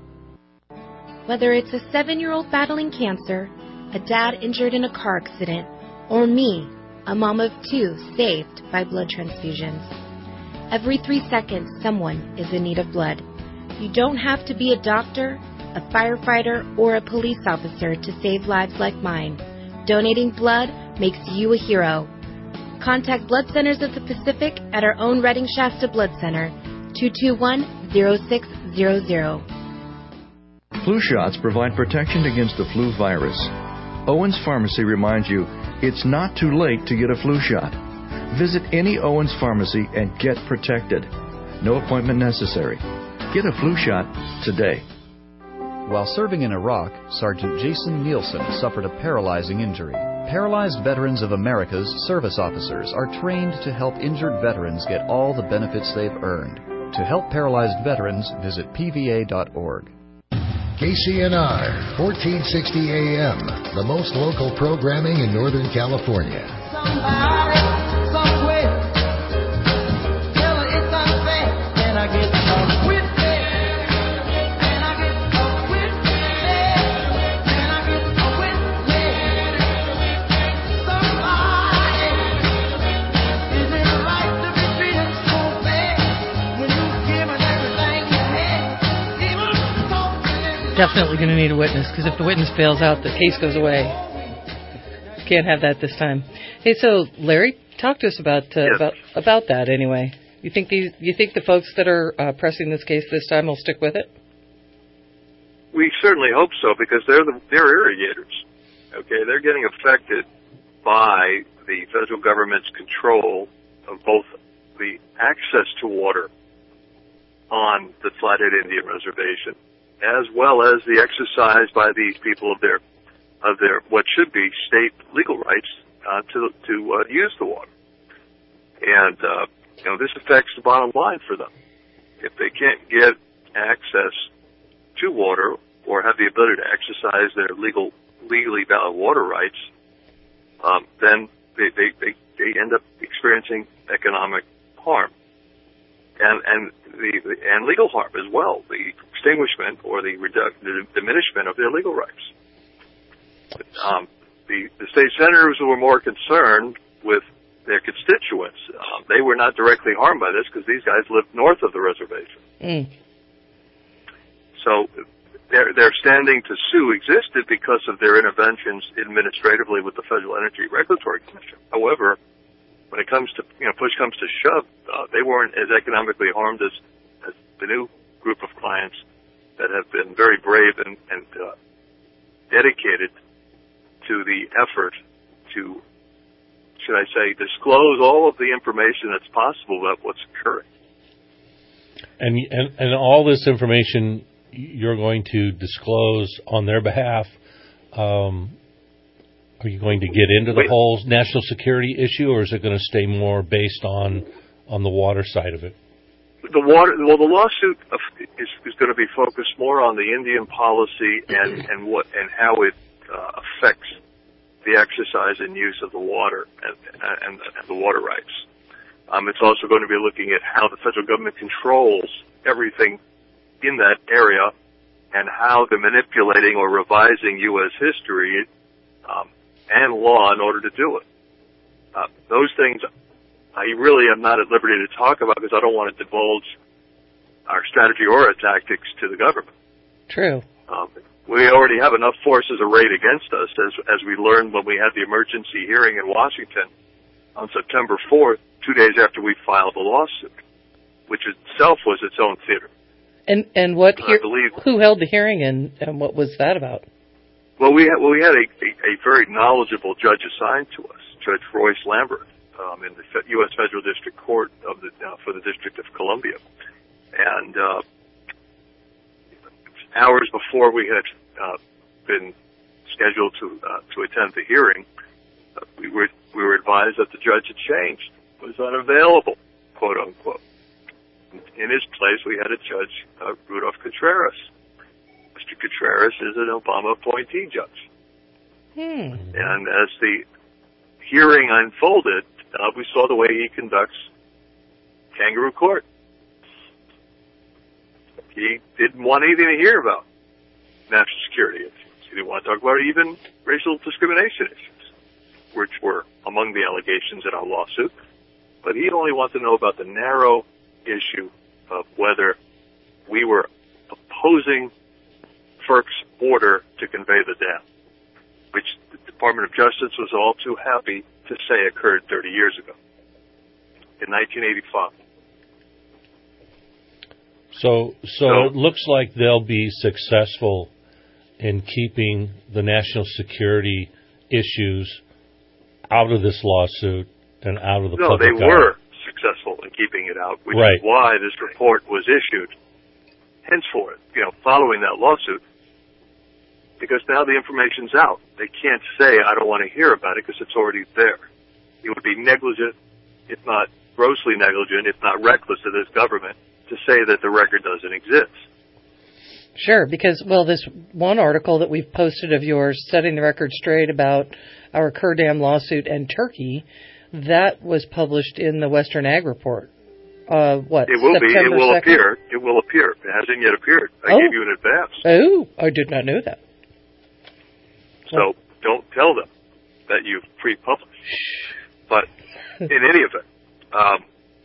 Whether it's a seven-year-old battling cancer, a dad injured in a car accident, or me, a mom of two saved by blood transfusions. Every three seconds, someone is in need of blood. You don't have to be a doctor, a firefighter, or a police officer to save lives like mine. Donating blood makes you a hero. Contact Blood Centers of the Pacific at our own Redding Shasta Blood Center, two two one, zero six zero zero. Flu shots provide protection against the flu virus. Owens Pharmacy reminds you it's not too late to get a flu shot. Visit any Owens Pharmacy and get protected. No appointment necessary. Get a flu shot today. While serving in Iraq, Sergeant Jason Nielsen suffered a paralyzing injury. Paralyzed Veterans of America's service officers are trained to help injured veterans get all the benefits they've earned. To help paralyzed veterans, visit P V A dot org. K C N R, fourteen sixty A M, the most local programming in Northern California. Somebody, somewhere, tell her it's unfair, and I get up with it, and I get up with it, and I get up with it. Somebody, is it right to be treated so bad when you've given everything you had, even talking? Definitely going to need a witness, because if the witness bails out, the case goes away. Can't have that this time. Hey, so Larry, talk to us about uh, yes. about about that anyway. You think these? You think the folks that are uh, pressing this case this time will stick with it? We certainly hope so, because they're the they're irrigators. Okay, they're getting affected by the federal government's control of both the access to water on the Flathead Indian Reservation, as well as the exercise by these people of their of their what should be state legal rights uh, to to uh, use the water. And uh, you know, this affects the bottom line for them. If they can't get access to water or have the ability to exercise their legal legally valid water rights, um, then they, they they they end up experiencing economic harm and and the and legal harm as well, the extinguishment or the, redu- the diminishment of their legal rights. Um, the, the state senators were more concerned with their constituents. Um, they were not directly harmed by this because these guys lived north of the reservation. Mm. So their their standing to sue existed because of their interventions administratively with the Federal Energy Regulatory Commission. However, when it comes to, you know, push comes to shove, uh, they weren't as economically harmed as, as the new group of clients that have been very brave and, and uh, dedicated to the effort to, should I say, disclose all of the information that's possible about what's occurring. And and, and all this information you're going to disclose on their behalf. Um, are you going to get into the Wait. whole national security issue, or is it going to stay more based on on the water side of it? The water, well, the lawsuit is, is going to be focused more on the Indian policy and, and what and how it uh, affects the exercise and use of the water and, and, and the water rights. Um, it's also going to be looking at how the federal government controls everything in that area and how they're manipulating or revising U S history um, and law in order to do it. Uh, those things I really am not at liberty to talk about because I don't want to divulge our strategy or our tactics to the government. True. Um, we already have enough forces arrayed against us, as as we learned when we had the emergency hearing in Washington on September fourth, two days after we filed the lawsuit, which itself was its own theater. And and what I hear, believe, who held the hearing, and, and what was that about? well, we had well, we had a, a, a very knowledgeable judge assigned to us, Judge Royce Lambert, um, in the U S Federal District Court of the uh, for the District of Columbia, and uh, hours before we had uh, been scheduled to uh, to attend the hearing, uh, we were we were advised that the judge had changed, was unavailable, quote unquote. In his place, we had a judge, uh, Rudolph Contreras. Mister Contreras is an Obama appointee judge. Hmm. And as the hearing unfolded, uh, we saw the way he conducts kangaroo court. He didn't want anything to hear about national security issues. He didn't want to talk about even racial discrimination issues, which were among the allegations in our lawsuit. But he only wanted to know about the narrow issue of whether we were opposing FERC's order to convey the dam, which the Department of Justice was all too happy to say occurred thirty years ago, in nineteen eighty-five. So, so, So- it looks like they'll be successful in keeping the national security issues out of this lawsuit and out of the No, public they eye. were successful in keeping it out, which Right. is why this report was issued. Henceforth, you know, following that lawsuit, because now the information's out. They can't say, I don't want to hear about it, because it's already there. It would be negligent, if not grossly negligent, if not reckless of this government, to say that the record doesn't exist. Sure, because, well, this one article that we've posted of yours, setting the record straight about our Kurdam lawsuit and Turkey, that was published in the Western Ag Report. Uh, what, It will September be, it will second? appear, it will appear. It hasn't yet appeared. I Oh. gave you in advance. Oh, I did not know that. So don't tell them that you've pre-published. But in any event, um,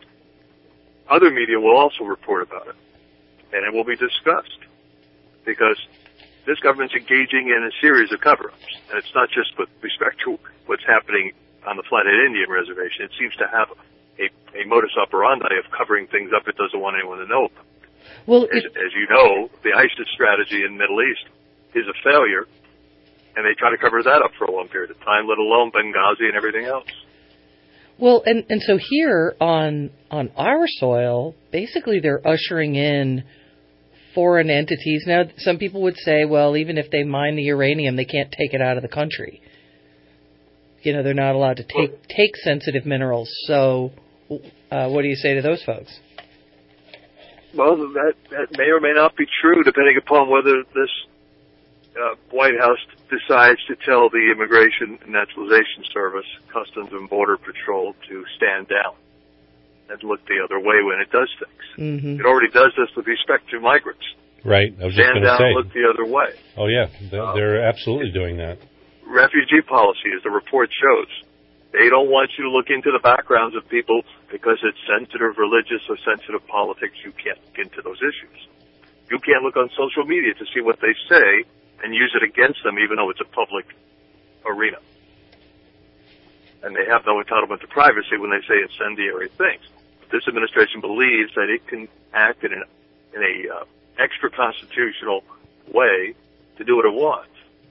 other media will also report about it, and it will be discussed, because this government's engaging in a series of cover-ups, and it's not just with respect to what's happening on the Flathead Indian Reservation. It seems to have a, a modus operandi of covering things up it doesn't want anyone to know about. Well, as, as you know, the ISIS strategy in the Middle East is a failure, and they try to cover that up for a long period of time, let alone Benghazi and everything else. Well, and, and so here on on our soil, basically they're ushering in foreign entities. Now, some people would say, well, even if they mine the uranium, they can't take it out of the country. You know, they're not allowed to take take sensitive minerals. So, uh, what do you say to those folks? Well, that, that may or may not be true, depending upon whether this uh, White House decides to tell the Immigration and Naturalization Service, Customs and Border Patrol to stand down and look the other way when it does things. Mm-hmm. It already does this with respect to migrants. Right. I was just Stand going to down say. and look the other way. Oh, yeah. They're, they're absolutely doing that. Refugee policy, as the report shows, they don't want you to look into the backgrounds of people because it's sensitive religious or sensitive politics. You can't look into those issues. You can't look on social media to see what they say and use it against them, even though it's a public arena. And they have no entitlement to privacy when they say incendiary things. But this administration believes that it can act in an in a uh, extra constitutional way to do what it wants.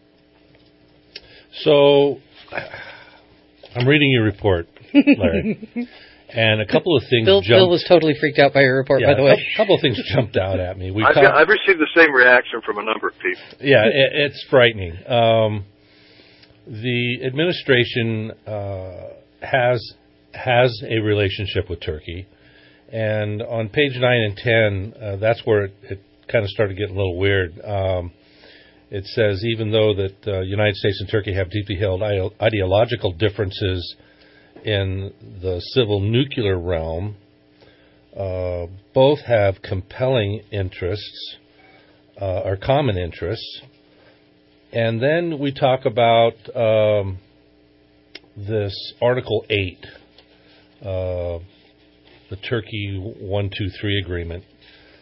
So, I'm reading your report, Larry, and a couple of things Bill, jumped. Bill was totally freaked out by your report, yeah, by the way. A couple of things jumped out at me. We I've, talked- got, I've received the same reaction from a number of people. yeah, it, it's frightening. Um, the administration uh, has has a relationship with Turkey, and on page nine and ten, uh, that's where it, it kind of started getting a little weird. Um, it says even though that uh, United States and Turkey have deeply held ide- ideological differences in the civil nuclear realm, uh, both have compelling interests uh, or common interests. And then we talk about um, this Article eight, uh, the Turkey one two three agreement,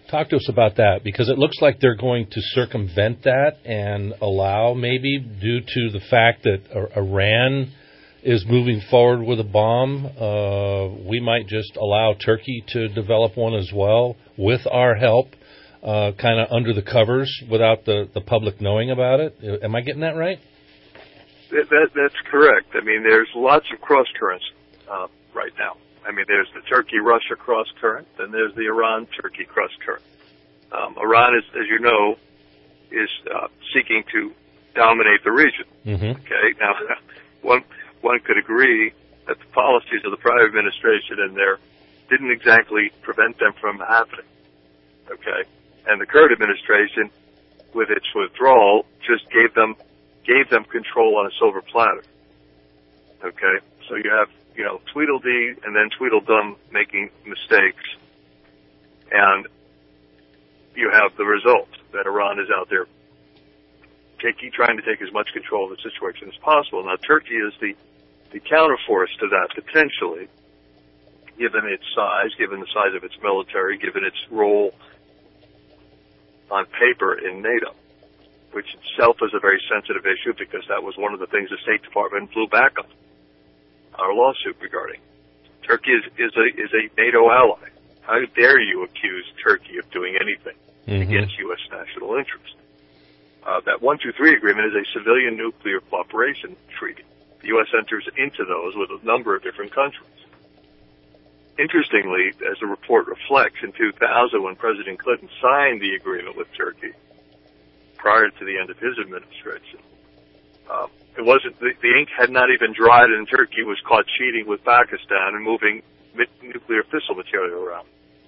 Talk to us about that, because it looks like they're going to circumvent that and allow, maybe due to the fact that Iran is moving forward with a bomb, uh, we might just allow Turkey to develop one as well with our help, uh, kind of under the covers without the, the public knowing about it. Am I getting that right? That, that, that's correct. I mean, there's lots of cross currents uh, right now. I mean, there's the Turkey-Russia cross current, and there's the Iran-Turkey cross current. Um, Iran, is, as you know, is uh, seeking to dominate the region. Mm-hmm. Okay, now one one could agree that the policies of the prior administration in there didn't exactly prevent them from happening. Okay, and the current administration, with its withdrawal, just gave them gave them control on a silver platter. Okay, so you have, you know, Tweedledee and then Tweedledum making mistakes, and you have the result that Iran is out there taking, trying to take as much control of the situation as possible. Now, Turkey is the, the counterforce to that, potentially, given its size, given the size of its military, given its role on paper in NATO, which itself is a very sensitive issue because that was one of the things the State Department blew back on our lawsuit regarding. Turkey is, is a is a NATO ally. How dare you accuse Turkey of doing anything mm-hmm. against U S national interest? Uh, that one two three agreement is a civilian nuclear cooperation treaty. The U S enters into those with a number of different countries. Interestingly, as the report reflects, in two thousand, when President Clinton signed the agreement with Turkey, prior to the end of his administration, um, it wasn't the, the ink had not even dried, and Turkey was caught cheating with Pakistan and moving nuclear fissile material around.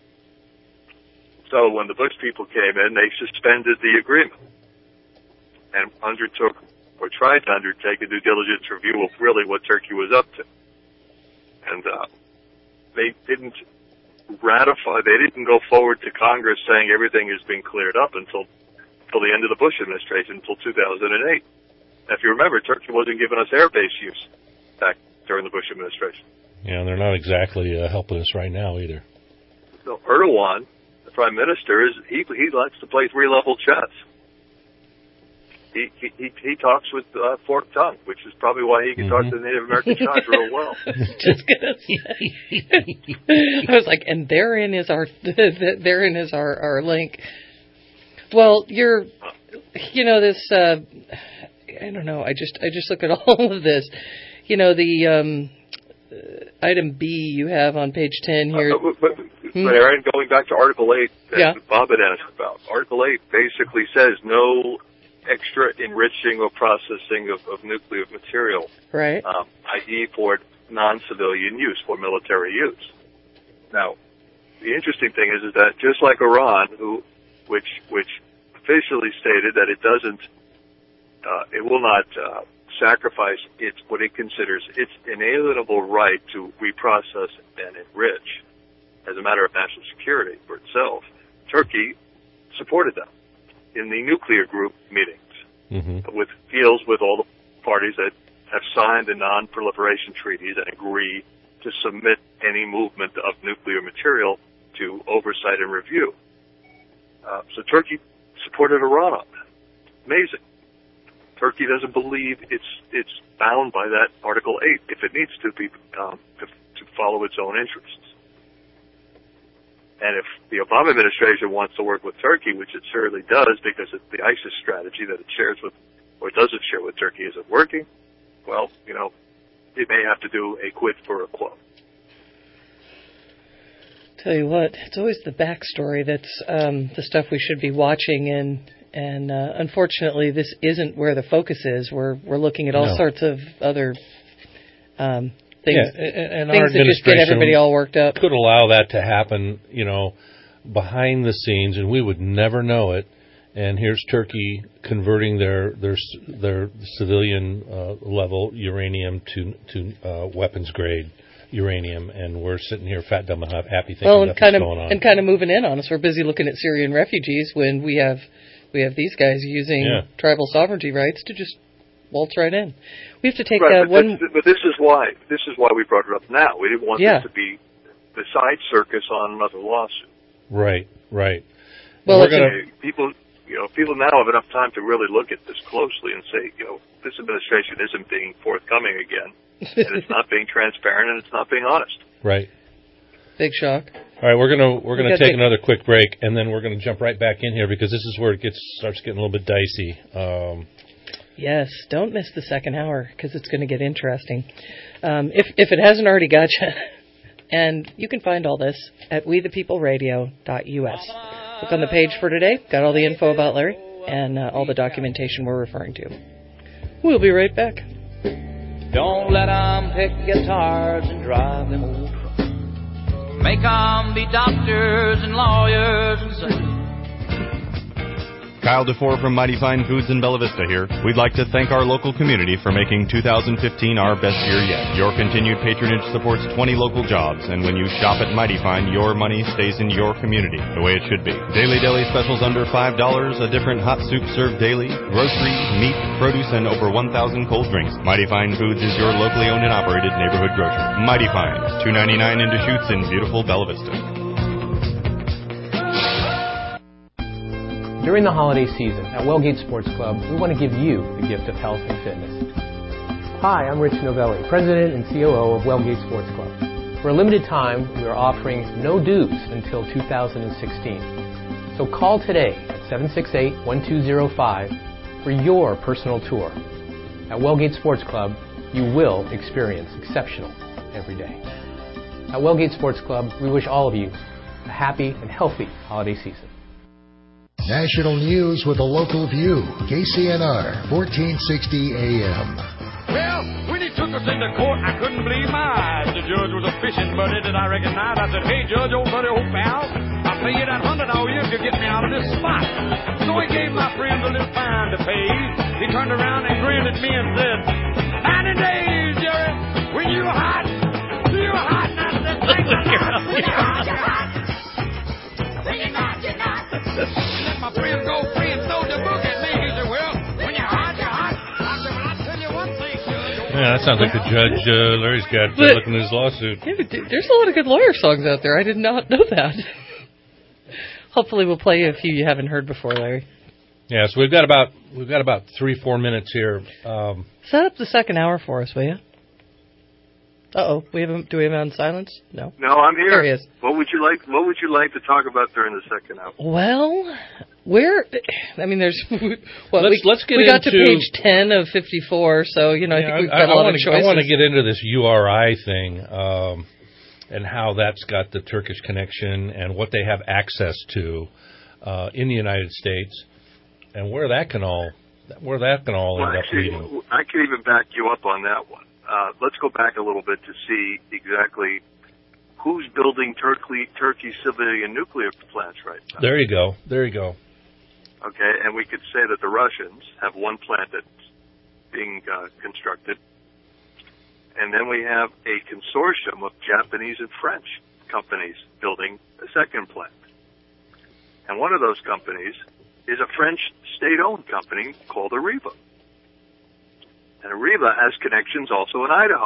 So when the Bush people came in, they suspended the agreement and undertook, or tried to undertake, a due diligence review of really what Turkey was up to. And uh, they didn't ratify, they didn't go forward to Congress saying everything has been cleared up until, until the end of the Bush administration, until two thousand eight. Now, if you remember, Turkey wasn't giving us air base use back during the Bush administration. Yeah, and they're not exactly uh, helping us right now either. So Erdogan, the prime minister, is he he likes to play three-level chess. He he he talks with uh, forked tongue, which is probably why he can mm-hmm. talk to the Native American tribes real well. Just gonna say, I was like, and therein is our therein is our our link. Well, you're, you know, this. Uh, I don't know. I just I just look at all of this. You know, the um, uh, item B you have on page ten here. Uh, but, but, hmm? but Aaron, going back to Article eight that yeah. Bob had asked about, Article eight basically says no extra enriching or processing of, of nuclear material, right? Um, that is for non-civilian use, for military use. Now, the interesting thing is, is that just like Iran, who, which which officially stated that it doesn't, uh, it will not uh, sacrifice its what it considers its inalienable right to reprocess and enrich as a matter of national security for itself. Turkey supported that in the nuclear group meetings, mm-hmm. with deals with all the parties that have signed the non-proliferation treaties and agree to submit any movement of nuclear material to oversight and review. Uh, so Turkey supported Iran on that. Amazing. Turkey doesn't believe it's it's bound by that Article eight if it needs to be um, to, to follow its own interests. And if the Obama administration wants to work with Turkey, which it certainly does because of the ISIS strategy that it shares with, or doesn't share with Turkey, isn't working, well, you know, it may have to do a quid for a quo. Tell you what, it's always the backstory that's um, the stuff we should be watching, and and uh, unfortunately, this isn't where the focus is. We're we're looking at all no. sorts of other um, things, yeah, and, and things our that just get everybody all worked up. Could allow that to happen, you know, behind the scenes, and we would never know it. And here's Turkey converting their their their civilian uh, level uranium to to uh, weapons grade uranium, and we're sitting here fat, dumb, and happy thinking well, and nothing's kind of, going on. And kind of moving in on us. We're busy looking at Syrian refugees when we have we have these guys using Yeah. tribal sovereignty rights to just waltz right in. We have to take right, uh, but one. This, but this is why this is why we brought it up now. We didn't want Yeah. this to be the side circus on another lawsuit. Right, right. Well, We're it's gonna, people, you know, people now have enough time to really look at this closely and say, you know, this administration isn't being forthcoming again, and it's not being transparent, and it's not being honest. Right. Big shock. All right, we're gonna we're We gonna gotta take take- another quick break, and then we're gonna jump right back in here because this is where it gets starts getting a little bit dicey. Um, Yes, don't miss the second hour because it's going to get interesting. Um, if if it hasn't already got you, and you can find all this at we the people radio dot U S. Look on the page for today. Got all the info about Larry and uh, all the documentation we're referring to. We'll be right back. Don't let 'em pick guitars and drive them old trucks. Make 'em be doctors and lawyers and say. Kyle DeFore from Mighty Fine Foods in Bella Vista here. We'd like to thank our local community for making two thousand fifteen our best year yet. Your continued patronage supports twenty local jobs, and when you shop at Mighty Fine, your money stays in your community, the way it should be. Daily deli specials under five dollars, a different hot soup served daily, grocery, meat, produce, and over one thousand cold drinks. Mighty Fine Foods is your locally owned and operated neighborhood grocer. Mighty Fine, two ninety-nine in Deschutes in beautiful Bella Vista. During the holiday season at Wellgate Sports Club, we want to give you the gift of health and fitness. Hi, I'm Rich Novelli, President and C O O of Wellgate Sports Club. For a limited time, we are offering no dues until two thousand sixteen. So call today at seven six eight, one two zero five for your personal tour. At Wellgate Sports Club, you will experience exceptional every day. At Wellgate Sports Club, we wish all of you a happy and healthy holiday season. National news with a local view. K C N R, fourteen sixty A M. Well, when he took us into court, I couldn't believe my eyes. The judge was a fishing buddy that I recognized. I said, hey, Judge, old buddy, old pal, I'll pay you that hundred all year if you get me out of this spot. So he gave my friend a little fine to pay. He turned around and grinned at me and said, ninety days, Jerry, when you were hot, you were hot. And I said, thanks a lot. When you're hot, you're hot. When you're not, you're not. Let my friend go free and throw the book at me. He said, well, when you're hot, you're hot. I said, well, I'll tell you one thing, Judge. yeah, that sounds like the judge uh, Larry's got uh, looking at his lawsuit. Yeah, but there's a lot of good lawyer songs out there. I did not know that. Hopefully, we'll play you a few you haven't heard before, Larry. Yeah, so we've got about we've got about three four minutes here. Um, Set up the second hour for us, will you? Uh oh, we have him. Do we have him on silence? No. No, I'm here. There he is. What would you like? What would you like to talk about during the second hour? Well, where? I mean, there's. Well, Let's- we, let's get we got to into- page ten of fifty-four, so you know I yeah, think we've I, got a lot wanna, of choices. I want to get into this U R I thing um, and how that's got the Turkish connection and what they have access to uh, in the United States, and where that can all where that can all Well, end up actually, leading. I can even back you up on that one. Uh, let's go back a little bit to see exactly who's building Turkey, Turkey's civilian nuclear plants right now. There you go. There you go. Okay, and we could say that the Russians have one plant that's being uh, constructed, and then we have a consortium of Japanese and French companies building a second plant. And one of those companies is a French state-owned company called Areva. And Areva has connections also in Idaho,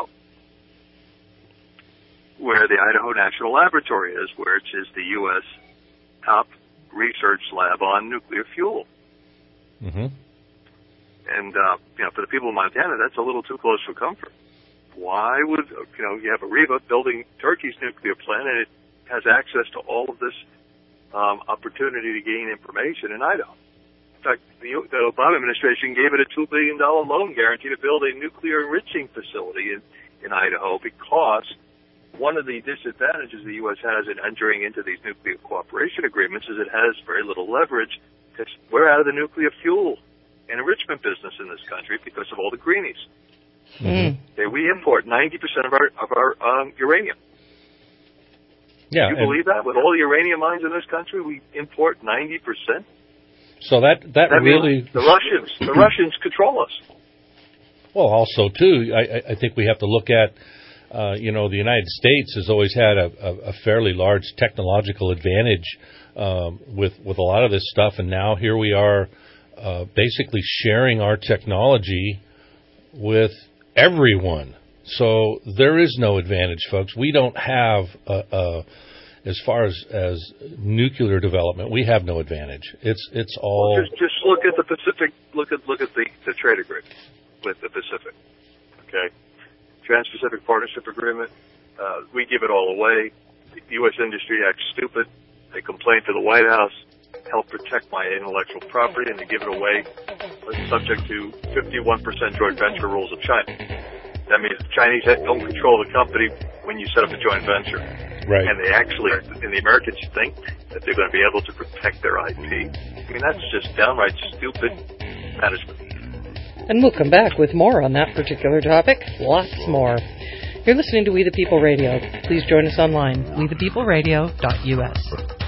where the Idaho National Laboratory is, which is the U S top research lab on nuclear fuel. Mm-hmm. And, uh, you know, for the people of Montana, that's a little too close for comfort. Why would, you know, you have Areva building Turkey's nuclear plant, and it has access to all of this um, opportunity to gain information in Idaho. In fact, the, the Obama administration gave it a two billion dollars loan guarantee to build a nuclear enriching facility in, in Idaho because one of the disadvantages the U S has in entering into these nuclear cooperation agreements is it has very little leverage because we're out of the nuclear fuel and enrichment business in this country because of all the greenies. Mm-hmm. Okay, we import ninety percent of our, of our um, uranium. Yeah, Do you and- believe that? With all the uranium mines in this country, we import ninety percent? So that that, That really means the Russians, the Russians control us. Well, also too, I, I think we have to look at, uh, you know, the United States has always had a, a, a fairly large technological advantage um, with with a lot of this stuff, and now here we are, uh, basically sharing our technology with everyone. So there is no advantage, folks. We don't have a, a as far as, as nuclear development, we have no advantage. It's it's all. Well, just, just look at the Pacific. Look at look at the, the trade agreement with the Pacific. Okay, Trans-Pacific Partnership Agreement. Uh, we give it all away. The U S industry acts stupid. They complain to the White House. Help protect my intellectual property, and they give it away, subject to fifty-one percent joint venture rules of China. That means the Chinese don't control the company when you set up a joint venture. Right. And they actually, and the Americans think that they're going to be able to protect their I P. I mean, that's just downright stupid management. And we'll come back with more on that particular topic. Lots more. You're listening to We the People Radio. Please join us online, we the people radio dot U S.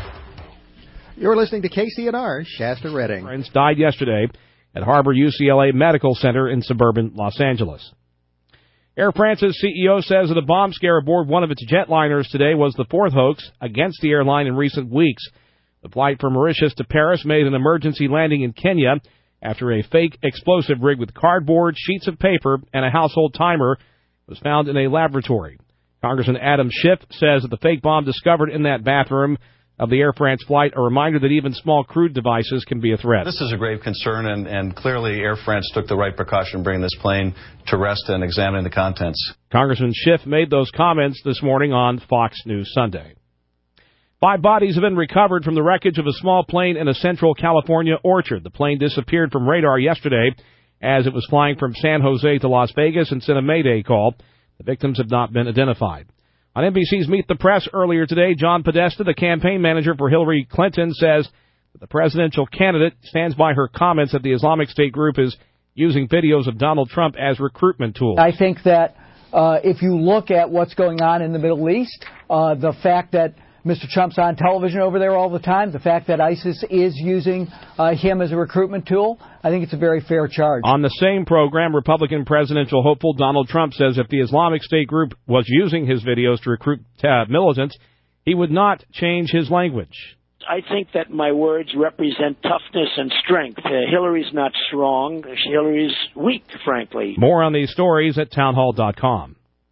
You're listening to K C N R, Shasta Redding. Friends died yesterday at Harbor U C L A Medical Center in suburban Los Angeles. Air France's C E O says that a bomb scare aboard one of its jetliners today was the fourth hoax against the airline in recent weeks. The flight from Mauritius to Paris made an emergency landing in Kenya after a fake explosive rigged with cardboard, sheets of paper, and a household timer was found in a laboratory. Congressman Adam Schiff says that the fake bomb discovered in that bathroom of the Air France flight, a reminder that even small crude devices can be a threat. This is a grave concern, and, and clearly Air France took the right precaution bringing this plane to rest and examining the contents. Congressman Schiff made those comments this morning on Fox News Sunday. Five bodies have been recovered from the wreckage of a small plane in a central California orchard. The plane disappeared from radar yesterday as it was flying from San Jose to Las Vegas and sent a mayday call. The victims have not been identified. On N B C's Meet the Press earlier today, John Podesta, the campaign manager for Hillary Clinton, says that the presidential candidate stands by her comments that the Islamic State group is using videos of Donald Trump as recruitment tools. I think that uh, if you look at what's going on in the Middle East, uh, the fact that Mister Trump's on television over there all the time, the fact that ISIS is using uh, him as a recruitment tool, I think it's a very fair charge. On the same program, Republican presidential hopeful Donald Trump says if the Islamic State group was using his videos to recruit uh, militants, he would not change his language. I think that my words represent toughness and strength. Uh, Hillary's not strong. Hillary's weak, frankly. More on these stories at townhall dot com.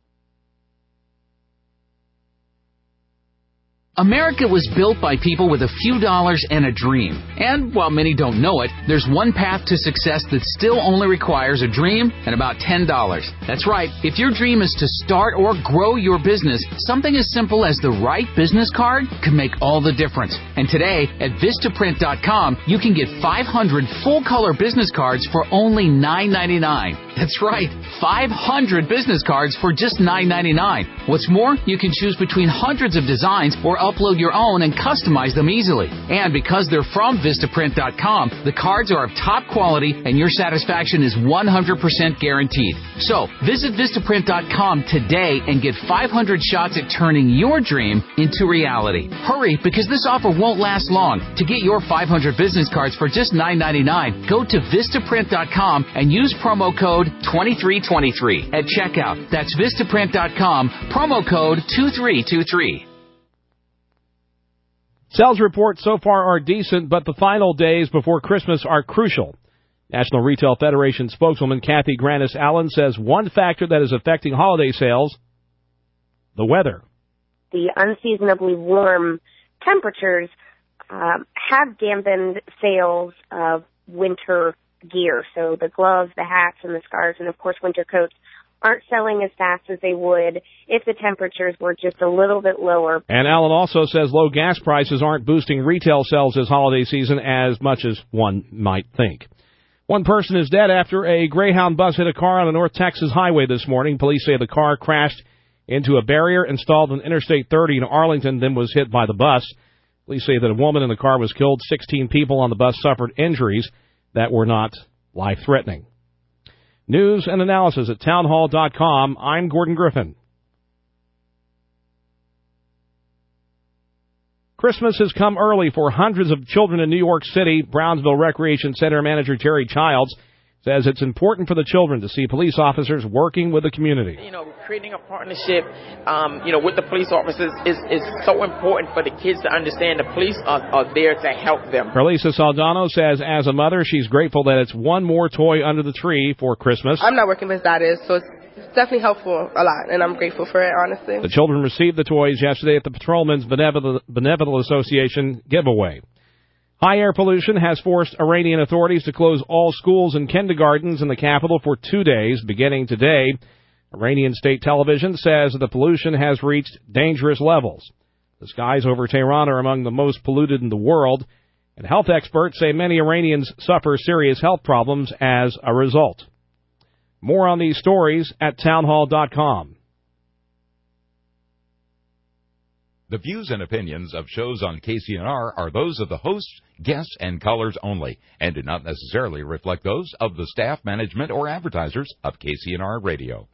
America was built by people with a few dollars and a dream. And while many don't know it, there's one path to success that still only requires a dream and about ten dollars. That's right. If your dream is to start or grow your business, something as simple as the right business card can make all the difference. And today, at Vistaprint dot com, you can get five hundred full-color business cards for only nine ninety-nine. That's right, five hundred business cards for just nine ninety-nine. What's more, you can choose between hundreds of designs or upload your own and customize them easily. And because they're from Vistaprint dot com, the cards are of top quality and your satisfaction is one hundred percent guaranteed. So, visit Vistaprint dot com today and get five hundred shots at turning your dream into reality. Hurry, because this offer won't last long. To get your five hundred business cards for just nine ninety-nine, go to Vistaprint dot com and use promo code twenty-three twenty-three at checkout. That's Vistaprint dot com, promo code two three two three. Sales reports so far are decent, but the final days before Christmas are crucial. National Retail Federation spokeswoman Kathy Grannis Allen says one factor that is affecting holiday sales, the weather. The unseasonably warm temperatures uh, have dampened sales of winter gear. So the gloves, the hats, and the scarves, and of course winter coats aren't selling as fast as they would if the temperatures were just a little bit lower. And Allen also says low gas prices aren't boosting retail sales this holiday season as much as one might think. One person is dead after a Greyhound bus hit a car on a North Texas highway this morning. Police say the car crashed into a barrier installed on Interstate thirty in Arlington, then was hit by the bus. Police say that a woman in the car was killed. sixteen people on the bus suffered injuries that were not life-threatening. News and analysis at townhall dot com. I'm Gordon Griffin. Christmas has come early for hundreds of children in New York City. Brownsville Recreation Center manager Jerry Childs says it's important for the children to see police officers working with the community. You know, creating a partnership, um, you know, with the police officers is, is so important for the kids to understand the police are, are there to help them. Carlisa Saldano says as a mother, she's grateful that it's one more toy under the tree for Christmas. I'm not working, but that is, so it's it's definitely helpful a lot, and I'm grateful for it, honestly. The children received the toys yesterday at the Patrolmen's Benevolent, Benevolent Association giveaway. High air pollution has forced Iranian authorities to close all schools and kindergartens in the capital for two days, beginning today. Iranian state television says that the pollution has reached dangerous levels. The skies over Tehran are among the most polluted in the world, and health experts say many Iranians suffer serious health problems as a result. More on these stories at townhall dot com. The views and opinions of shows on K C N R are those of the hosts, guests, and callers only, and do not necessarily reflect those of the staff, management, or advertisers of K C N R Radio.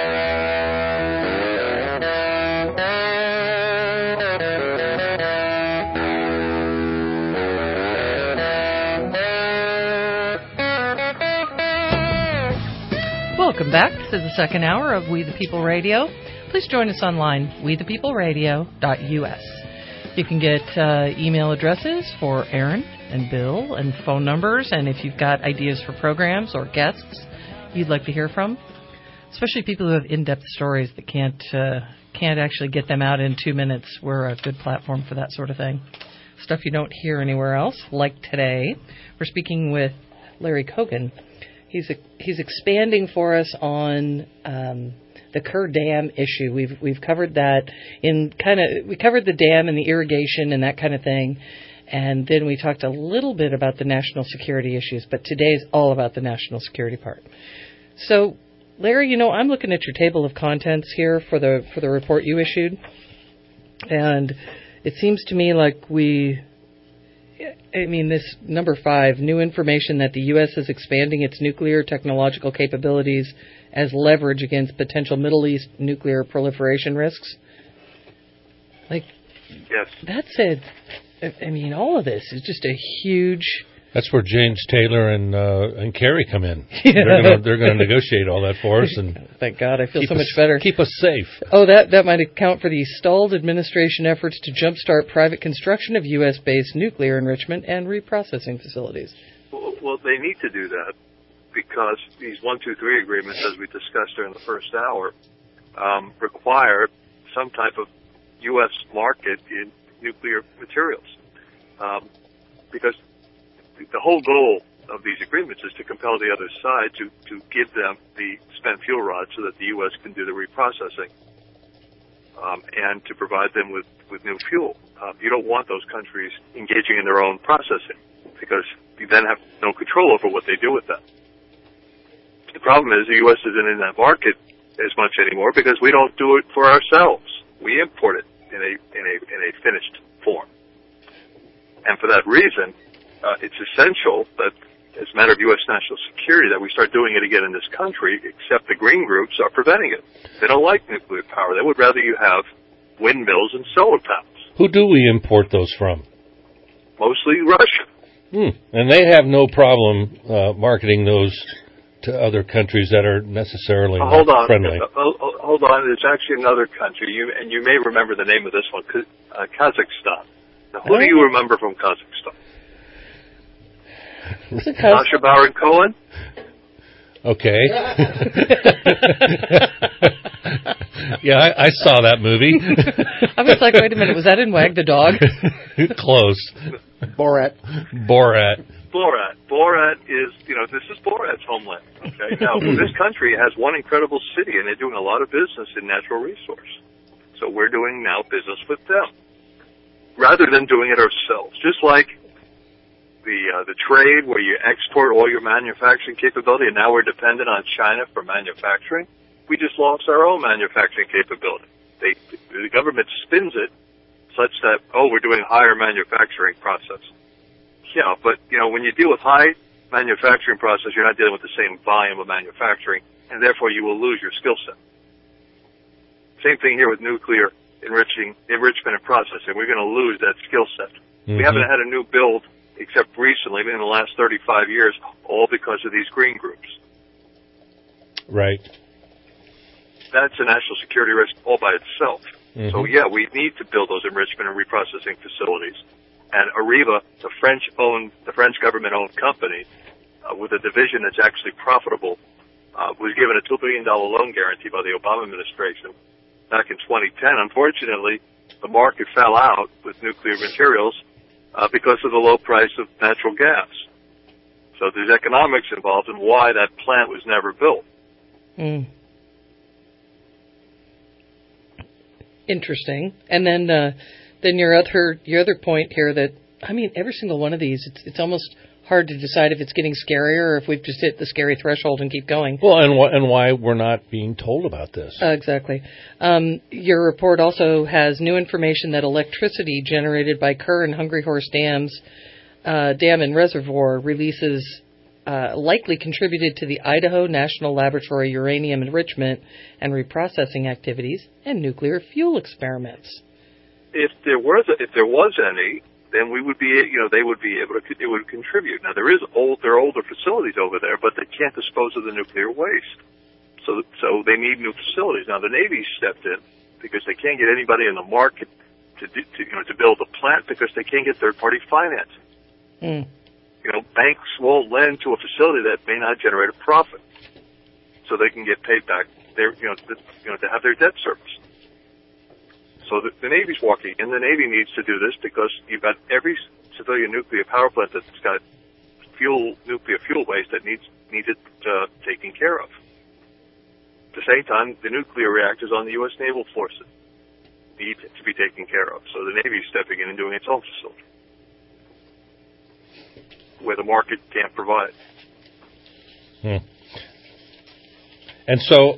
Welcome back to the second hour of We the People Radio. Please join us online, we the people radio dot U S. You can get uh, email addresses for Aaron and Bill and phone numbers, and if you've got ideas for programs or guests you'd like to hear from, especially people who have in-depth stories that can't uh, can't actually get them out in two minutes, we're a good platform for that sort of thing. Stuff you don't hear anywhere else, like today. We're speaking with Larry Kogan. He's a, he's expanding for us on um, the Kerr Dam issue. We've we've covered that in kind of we covered the dam and the irrigation and that kind of thing, and then we talked a little bit about the national security issues. But today's all about the national security part. So, Larry, you know, I'm looking at your table of contents here for the for the report you issued, and it seems to me like we. I mean, this number five, new information that the U S is expanding its nuclear technological capabilities as leverage against potential Middle East nuclear proliferation risks. Like, yes. That's it. I mean, all of this is just a huge... That's where James Taylor and uh, and Kerry come in. Yeah. They're going they're going to negotiate all that for us. And thank God, I feel so us, much better. Keep us safe. Oh, that, that might account for the stalled administration efforts to jumpstart private construction of U S-based nuclear enrichment and reprocessing facilities. Well, well, they need to do that because these one two three agreements, as we discussed during the first hour, um, require some type of U S market in nuclear materials. Um, because the whole goal of these agreements is to compel the other side to, to give them the spent fuel rods so that the U S can do the reprocessing um, and to provide them with, with new fuel. Uh, you don't want those countries engaging in their own processing because you then have no control over what they do with that. The problem is the U S isn't in that market as much anymore because we don't do it for ourselves. We import it in a, in a, in a finished form. And for that reason, Uh, it's essential that, as a matter of U S national security, that we start doing it again in this country, except the green groups are preventing it. They don't like nuclear power. They would rather you have windmills and solar panels. Who do we import those from? Mostly Russia. Hmm. And they have no problem uh, marketing those to other countries that are necessarily uh, hold on. friendly. Uh, uh, hold on. There's actually another country, you, and you may remember the name of this one, uh, Kazakhstan. Now, who oh. do you remember from Kazakhstan? Sacha Baron Cohen? Okay. Yeah, I, I saw that movie. I was like, wait a minute, was that in Wag the Dog? Close. Borat. Borat. Borat. Borat is, you know, this is Borat's homeland. Okay. Now, this country has one incredible city, and they're doing a lot of business in natural resource. So we're doing now business with them, rather than doing it ourselves. Just like the uh, the trade where you export all your manufacturing capability, and now we're dependent on China for manufacturing. We just lost our own manufacturing capability. They, the government spins it such that, oh, we're doing higher manufacturing process. Yeah, but, you know, when you deal with high manufacturing process, you're not dealing with the same volume of manufacturing, and therefore you will lose your skill set. Same thing here with nuclear enriching, enrichment and processing. We're going to lose that skill set. Mm-hmm. We haven't had a new build except recently, in the last thirty-five years, all because of these green groups. Right. That's a national security risk all by itself. Mm-hmm. So, yeah, we need to build those enrichment and reprocessing facilities. And Areva, the French-owned, the French government-owned company, uh, with a division that's actually profitable, uh, was given a two billion dollars loan guarantee by the Obama administration back in twenty ten. Unfortunately, the market fell out with nuclear materials uh, because of the low price of natural gas. So there's economics involved in why that plant was never built. Mm. Interesting. And then, uh, then your other your other point here that I mean, every single one of these, it's it's almost hard to decide if it's getting scarier or if we've just hit the scary threshold and keep going. Well, and wh- and why we're not being told about this. Uh, exactly. Um, your report also has new information that electricity generated by Kerr and Hungry Horse Dams, uh, Dam and Reservoir releases uh, likely contributed to the Idaho National Laboratory uranium enrichment and reprocessing activities and nuclear fuel experiments. If there was a, if there was any, then we would be, you know, they would be able to, it would contribute. Now there is old, there are older facilities over there, but they can't dispose of the nuclear waste. So, so they need new facilities. Now the Navy stepped in because they can't get anybody in the market to, do, to you know, to build a plant because they can't get third-party financing. Mm. You know, banks won't lend to a facility that may not generate a profit, so they can get paid back. Their, you know, to, you know, to have their debt serviced. So the, the Navy's walking in. The Navy needs to do this because you've got every civilian nuclear power plant that's got fuel, nuclear fuel waste that needs needed uh, taken care of. At the same time, the nuclear reactors on the U S Naval forces need to be taken care of. So the Navy's stepping in and doing its own facility where the market can't provide. Hmm. And so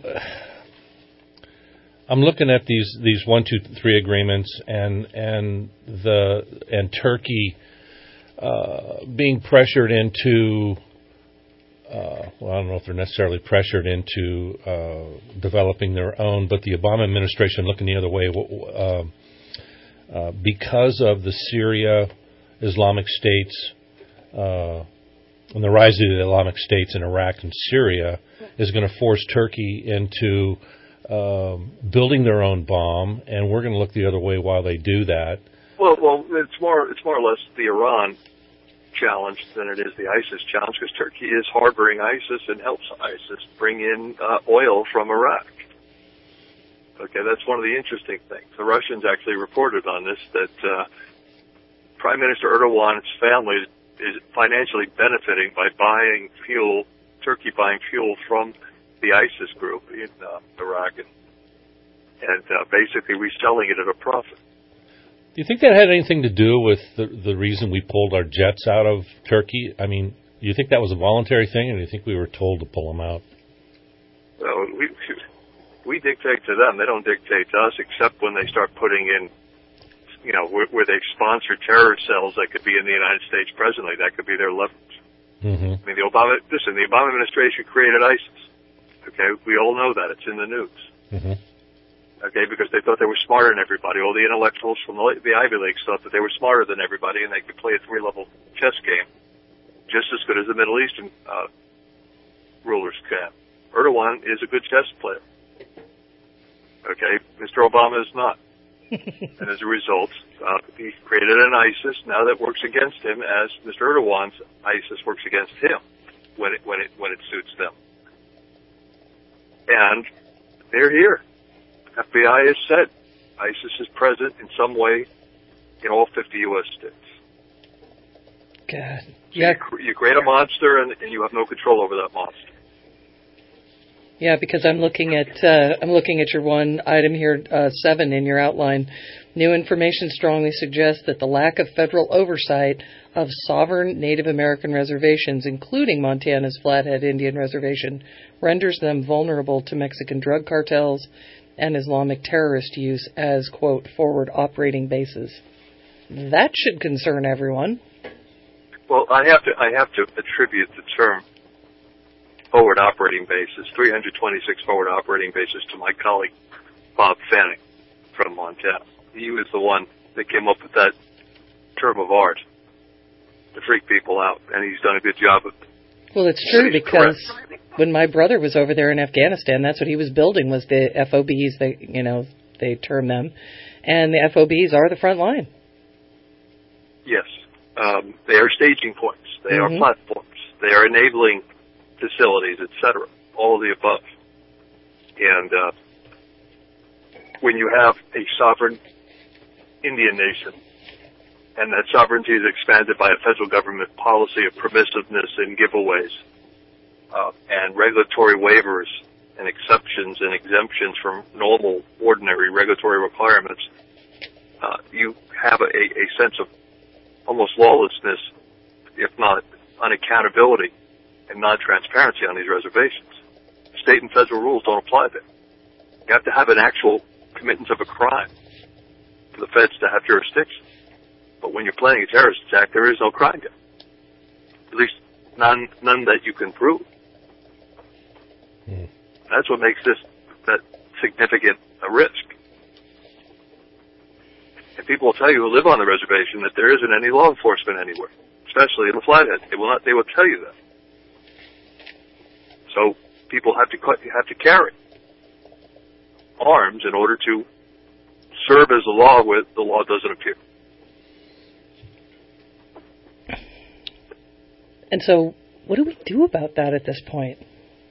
I'm looking at these these one, two, three agreements, and and the and Turkey uh, being pressured into. Uh, well, I don't know if they're necessarily pressured into uh, developing their own, but the Obama administration looking the other way uh, uh, because of the Syria Islamic States uh, and the rise of the Islamic States in Iraq and Syria is going to force Turkey into um, building their own bomb, and we're going to look the other way while they do that. Well, well, it's more it's more or less the Iran challenge than it is the ISIS challenge, because Turkey is harboring ISIS and helps ISIS bring in uh, oil from Iraq. Okay, that's one of the interesting things. The Russians actually reported on this, that uh, Prime Minister Erdogan's family is financially benefiting by buying fuel, Turkey buying fuel from the ISIS group in uh, Iraq and, and uh, basically reselling it at a profit. Do you think that had anything to do with the, the reason we pulled our jets out of Turkey? I mean, do you think that was a voluntary thing, or do you think we were told to pull them out? Well, we we dictate to them. They don't dictate to us, except when they start putting in, you know, where, where they sponsor terror cells that could be in the United States presently. That could be their leverage. Mm-hmm. I mean, the Obama, listen, the Obama administration created ISIS. Okay, we all know that. It's in the news. Mm-hmm. Okay, because they thought they were smarter than everybody. All the intellectuals from the, the Ivy Leagues thought that they were smarter than everybody, and they could play a three-level chess game just as good as the Middle Eastern uh, rulers can. Erdogan is a good chess player. Okay, Mister Obama is not. And as a result, uh, he created an ISIS now that works against him, as Mister Erdogan's ISIS works against him when it when it when it suits them. And they're here. F B I has said ISIS is present in some way in all fifty U S states. God. So Yeah. you, you create a monster, and, and you have no control over that monster. Yeah, because I'm looking at uh, I'm looking at your one item here, uh, seven in your outline. New information strongly suggests that the lack of federal oversight of sovereign Native American reservations, including Montana's Flathead Indian Reservation, renders them vulnerable to Mexican drug cartels and Islamic terrorist use as, quote, forward operating bases. That should concern everyone. Well, I have to I have to attribute the term forward operating bases, three hundred twenty-six forward operating bases, to my colleague Bob Fanning from Montana. He was the one that came up with that term of art to freak people out, and he's done a good job of it. Well, it's true, because when my brother was over there in Afghanistan, that's what he was building, was the F O Bs, they, you know, they term them. And the F O Bs are the front line. Yes. Um, they are staging points. They Mm-hmm. are platforms. They are enabling facilities, et cetera. all of the above. And uh, when you have a sovereign Indian nation, and that sovereignty is expanded by a federal government policy of permissiveness and giveaways, uh, and regulatory waivers and exceptions and exemptions from normal, ordinary regulatory requirements, uh, you have a, a sense of almost lawlessness, if not unaccountability and non-transparency on these reservations. State and federal rules don't apply there. You have to have an actual committance of a crime for the feds to have jurisdiction. But when you're planning a terrorist attack, there is no crime there. At least none, none that you can prove. Mm. That's what makes this that significant a risk. And people will tell you who live on the reservation that there isn't any law enforcement anywhere, especially in the Flathead. They will not. They will tell you that. So people have to have to carry arms in order to serve as the law where the law doesn't appear. And so, what do we do about that at this point?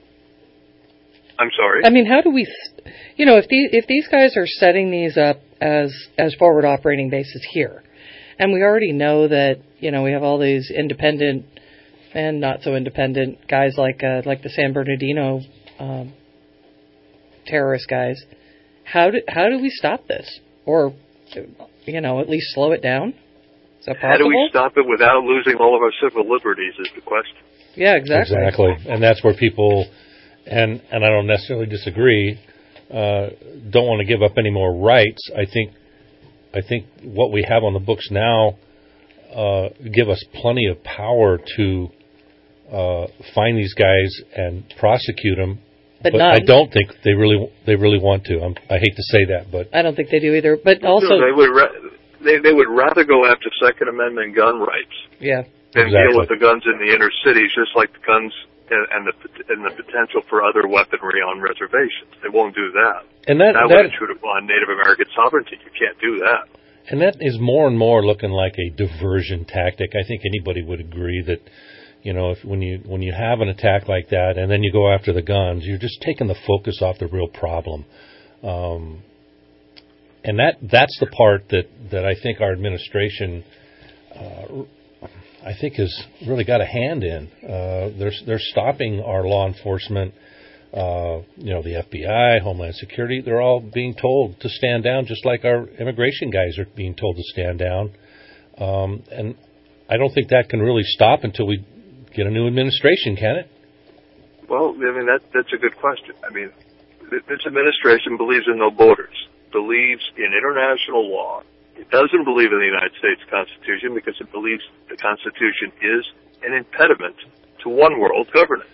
I'm sorry? I mean, how do we, you know, if these, if these guys are setting these up as, as forward operating bases here, and we already know that, you know, we have all these independent and not so independent guys like, uh, like the San Bernardino, um, terrorist guys, how do, how do we stop this? Or, you know, at least slow it down? Is that possible? How do we stop it without losing all of our civil liberties is the question. Yeah, exactly. Exactly. And that's where people, and, and I don't necessarily disagree, uh, don't want to give up any more rights. I think, I think what we have on the books now, uh, give us plenty of power to, uh, find these guys and prosecute them. But, but not, I don't think they really, they really want to. I'm, I hate to say that, but I don't think they do either. But also, no, they would ra- they they would rather go after Second Amendment gun rights. Yeah. Than exactly. deal with the guns in the inner cities, just like the guns and, and the and the potential for other weaponry on reservations. They won't do that. And that, that, that would intrude upon Native American sovereignty. You can't do that. And that is more and more looking like a diversion tactic. I think anybody would agree that, you know, if when you when you have an attack like that and then you go after the guns, you're just taking the focus off the real problem. Um, and that that's the part that, that I think our administration, uh, I think, has really got a hand in. Uh, they're they're stopping our law enforcement. Uh, you know, the F B I, Homeland Security, they're all being told to stand down, just like our immigration guys are being told to stand down. Um, and I don't think that can really stop until we get a new administration, can it? Well, I mean, that that's a good question. I mean, this administration believes in no borders, believes in international law. It doesn't believe in the United States Constitution because it believes the Constitution is an impediment to one world governance.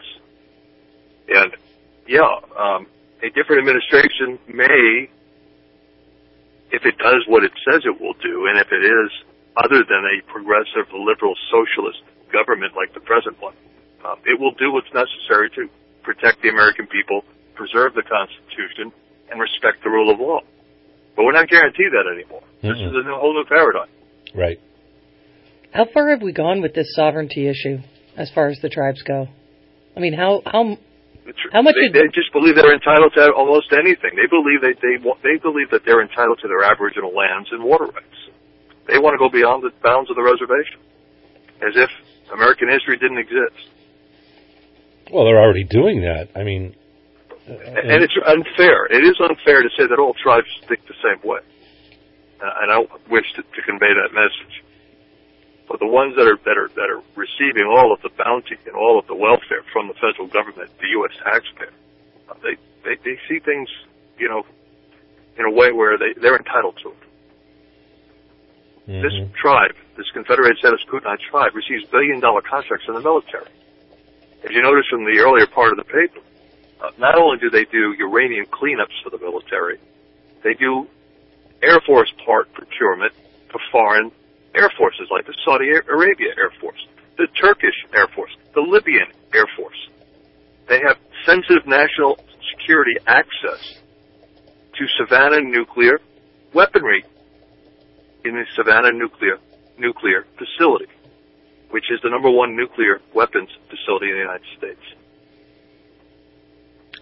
And yeah, um, a different administration may, if it does what it says it will do, and if it is other than a progressive, liberal, socialist government like the present one, uh, it will do what's necessary to protect the American people, preserve the Constitution, and respect the rule of law. But we're not guaranteed that anymore. Mm-hmm. This is a new, whole new paradigm. Right. How far have we gone with this sovereignty issue as far as the tribes go? I mean, how how how much? They, they just believe they're entitled to almost anything. They believe that they they believe that they're entitled to their Aboriginal lands and water rights. They want to go beyond the bounds of the reservation, as if American history didn't exist. Well, they're already doing that. I mean, uh, and it's unfair. It is unfair to say that all tribes think the same way. Uh, and I don't wish to, to convey that message. But the ones that are that are that are receiving all of the bounty and all of the welfare from the federal government, the U S taxpayer, uh, they, they they see things, you know, in a way where they they're entitled to it. Mm-hmm. This tribe, this Confederated Status Kootenai tribe, receives billion dollar contracts in the military. As you notice from the earlier part of the paper, uh, not only do they do uranium cleanups for the military, they do Air Force part procurement for foreign Air Forces like the Saudi Arabia Air Force, the Turkish Air Force, the Libyan Air Force. They have sensitive national security access to Savannah nuclear weaponry in the Savannah nuclear nuclear facility, which is the number one nuclear weapons facility in the United States.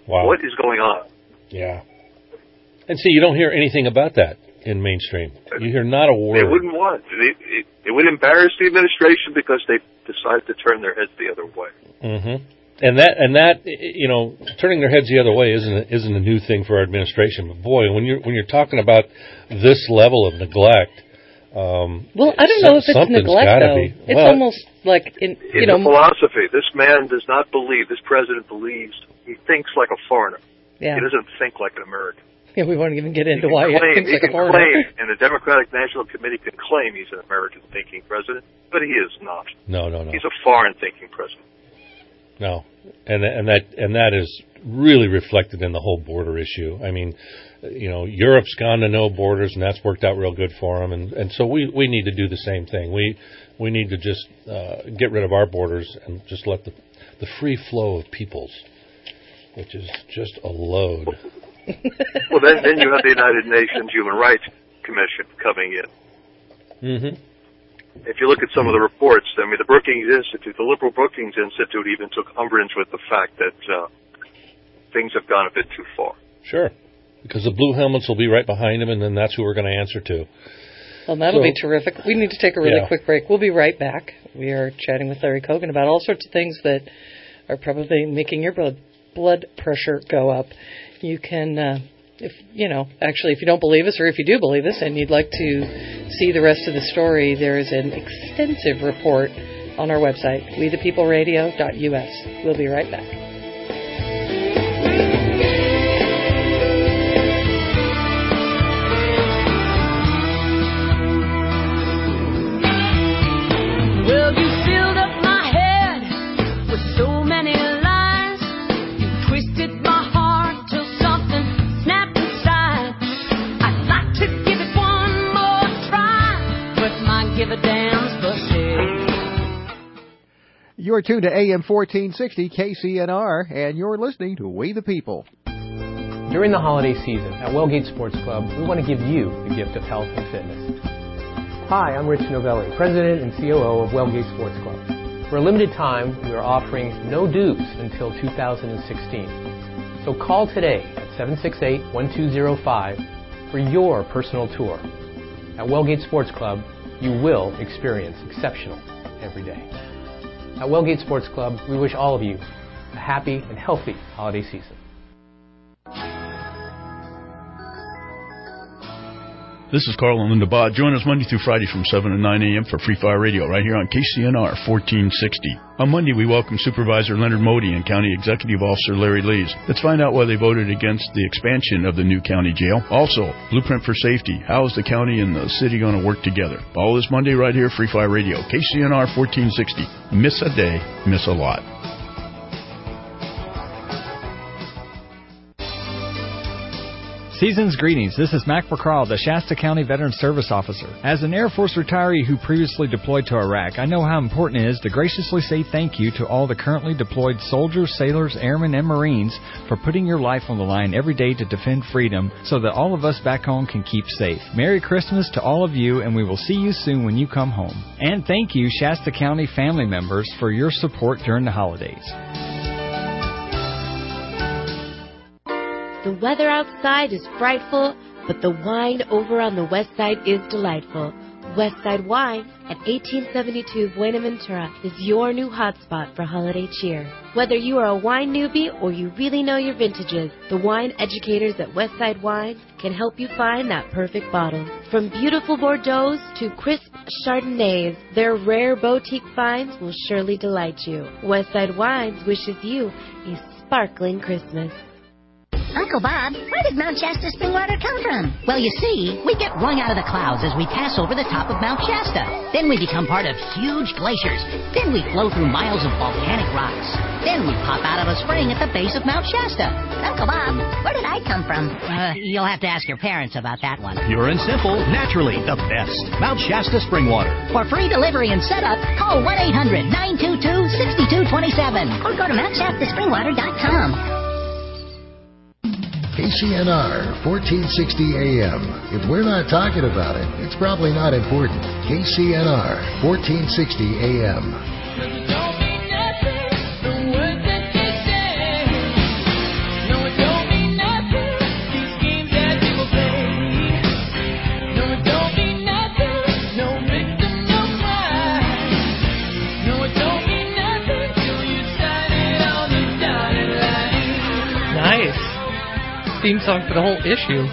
Wow. What is going on? Yeah. And see, you don't hear anything about that in mainstream. You hear not a word. They wouldn't want it. It, it, it would embarrass the administration because they decided to turn their heads the other way. Mm-hmm. And that, and that, you know, turning their heads the other way isn't a, isn't a new thing for our administration. But boy, when you're when you're talking about this level of neglect, um, well, I don't know if it's neglect though. Be. It's well, almost like in you it's know a philosophy. This man does not believe. This president believes. He thinks like a foreigner. Yeah. He doesn't think like an American. Yeah, we won't even get into he why he claim, thinks he like a can foreigner. claim, and the Democratic National Committee can claim he's an American-thinking president, but he is not. No, no, no. He's a foreign-thinking president. No, and and that and that is really reflected in the whole border issue. I mean, you know, Europe's gone to no borders, and that's worked out real good for them. And and so we, we need to do the same thing. We we need to just uh, get rid of our borders and just let the the free flow of peoples, which is just a load. Well, then then you have the United Nations Human Rights Commission coming in. Mm-hmm. If you look at some of the reports, I mean, the Brookings Institute, the liberal Brookings Institute even took umbrage with the fact that uh, things have gone a bit too far. Sure, because the blue helmets will be right behind them, and then that's who we're going to answer to. Well, that'll so, be terrific. We need to take a really yeah. quick break. We'll be right back. We are chatting with Larry Kogan about all sorts of things that are probably making your blood blood pressure go up. You can, uh, if you know, actually, if you don't believe us, or if you do believe us, and you'd like to see the rest of the story, there is an extensive report on our website, we the people radio dot U S. We'll be right back. Well, you filled up my head with so many lies. You twisted my heart till something snapped inside. I'd like to give it one more try, but my give a damn's busted. You're tuned to A M fourteen sixty K C N R, and you're listening to We the People. During the holiday season at Wellgate Sports Club, we want to give you the gift of health and fitness. Hi, I'm Rich Novelli, President and C O O of Wellgate Sports Club. For a limited time, we are offering no dues until two thousand sixteen. So call today at seven six eight, one two zero five for your personal tour. At Wellgate Sports Club, you will experience exceptional every day. At Wellgate Sports Club, we wish all of you a happy and healthy holiday season. This is Carl and Linda Bott. Join us Monday through Friday from seven to nine a.m. for Free Fire Radio right here on K C N R fourteen sixty. On Monday, we welcome Supervisor Leonard Modi and County Executive Officer Larry Lees. Let's find out why they voted against the expansion of the new county jail. Also, Blueprint for Safety. How is the county and the city going to work together? All this Monday right here, Free Fire Radio, K C N R fourteen sixty. Miss a day, miss a lot. Season's greetings. This is Mac McCraw, the Shasta County Veteran Service Officer. As an Air Force retiree who previously deployed to Iraq, I know how important it is to graciously say thank you to all the currently deployed soldiers, sailors, airmen, and Marines for putting your life on the line every day to defend freedom so that all of us back home can keep safe. Merry Christmas to all of you, and we will see you soon when you come home. And thank you, Shasta County family members, for your support during the holidays. The weather outside is frightful, but the wine over on the west side is delightful. Westside Wine at eighteen seventy-two Buenaventura is your new hotspot for holiday cheer. Whether you are a wine newbie or you really know your vintages, the wine educators at Westside Wine can help you find that perfect bottle. From beautiful Bordeaux to crisp Chardonnays, their rare boutique finds will surely delight you. Westside Wines wishes you a sparkling Christmas. Uncle Bob, where did Mount Shasta spring water come from? Well, you see, we get wrung out of the clouds as we pass over the top of Mount Shasta. Then we become part of huge glaciers. Then we flow through miles of volcanic rocks. Then we pop out of a spring at the base of Mount Shasta. Uncle Bob, where did I come from? Uh, you'll have to ask your parents about that one. Pure and simple, naturally the best. Mount Shasta spring water. For free delivery and setup, call one eight hundred, nine two two, six two two seven or go to mount shasta spring water dot com. K C N R fourteen sixty A M. If we're not talking about it, it's probably not important. K C N R fourteen sixty A M. No theme song for the whole issue.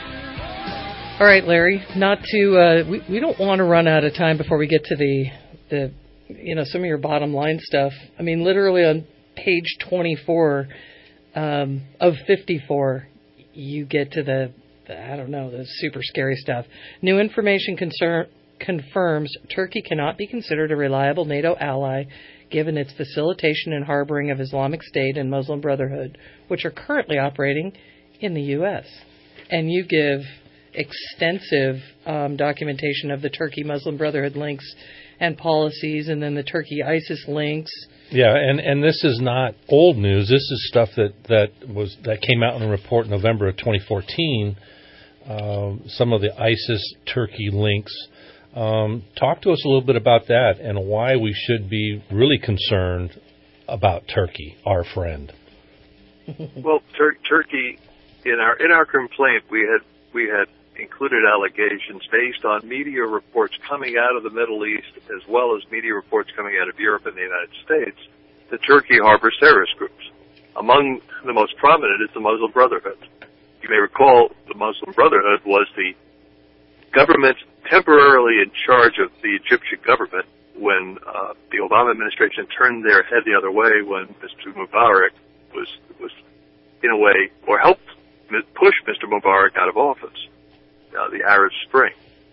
All right, Larry. Not to uh, we we don't want to run out of time before we get to the the you know some of your bottom line stuff. I mean, literally on page twenty-four um, of fifty-four, you get to the, the I don't know the super scary stuff. New information concern, confirms Turkey cannot be considered a reliable NATO ally, given its facilitation and harboring of Islamic State and Muslim Brotherhood, which are currently operating in the U S. And you give extensive um, documentation of the Turkey Muslim Brotherhood links and policies, and then the Turkey ISIS links. Yeah, and, and this is not old news. This is stuff that, that was that came out in a report in November of twenty fourteen. Um, some of the ISIS Turkey links. Um, talk to us a little bit about that and why we should be really concerned about Turkey, our friend. Well, Tur- Turkey, in our in our complaint, we had we had included allegations based on media reports coming out of the Middle East, as well as media reports coming out of Europe and the United States, that Turkey harbors terrorist groups. Among the most prominent is the Muslim Brotherhood. You may recall the Muslim Brotherhood was the government temporarily in charge of the Egyptian government when uh, the Obama administration turned their head the other way when Mister Mubarak was, was in a way, or helped push Mister Mubarak out of office, uh, the Arab Spring.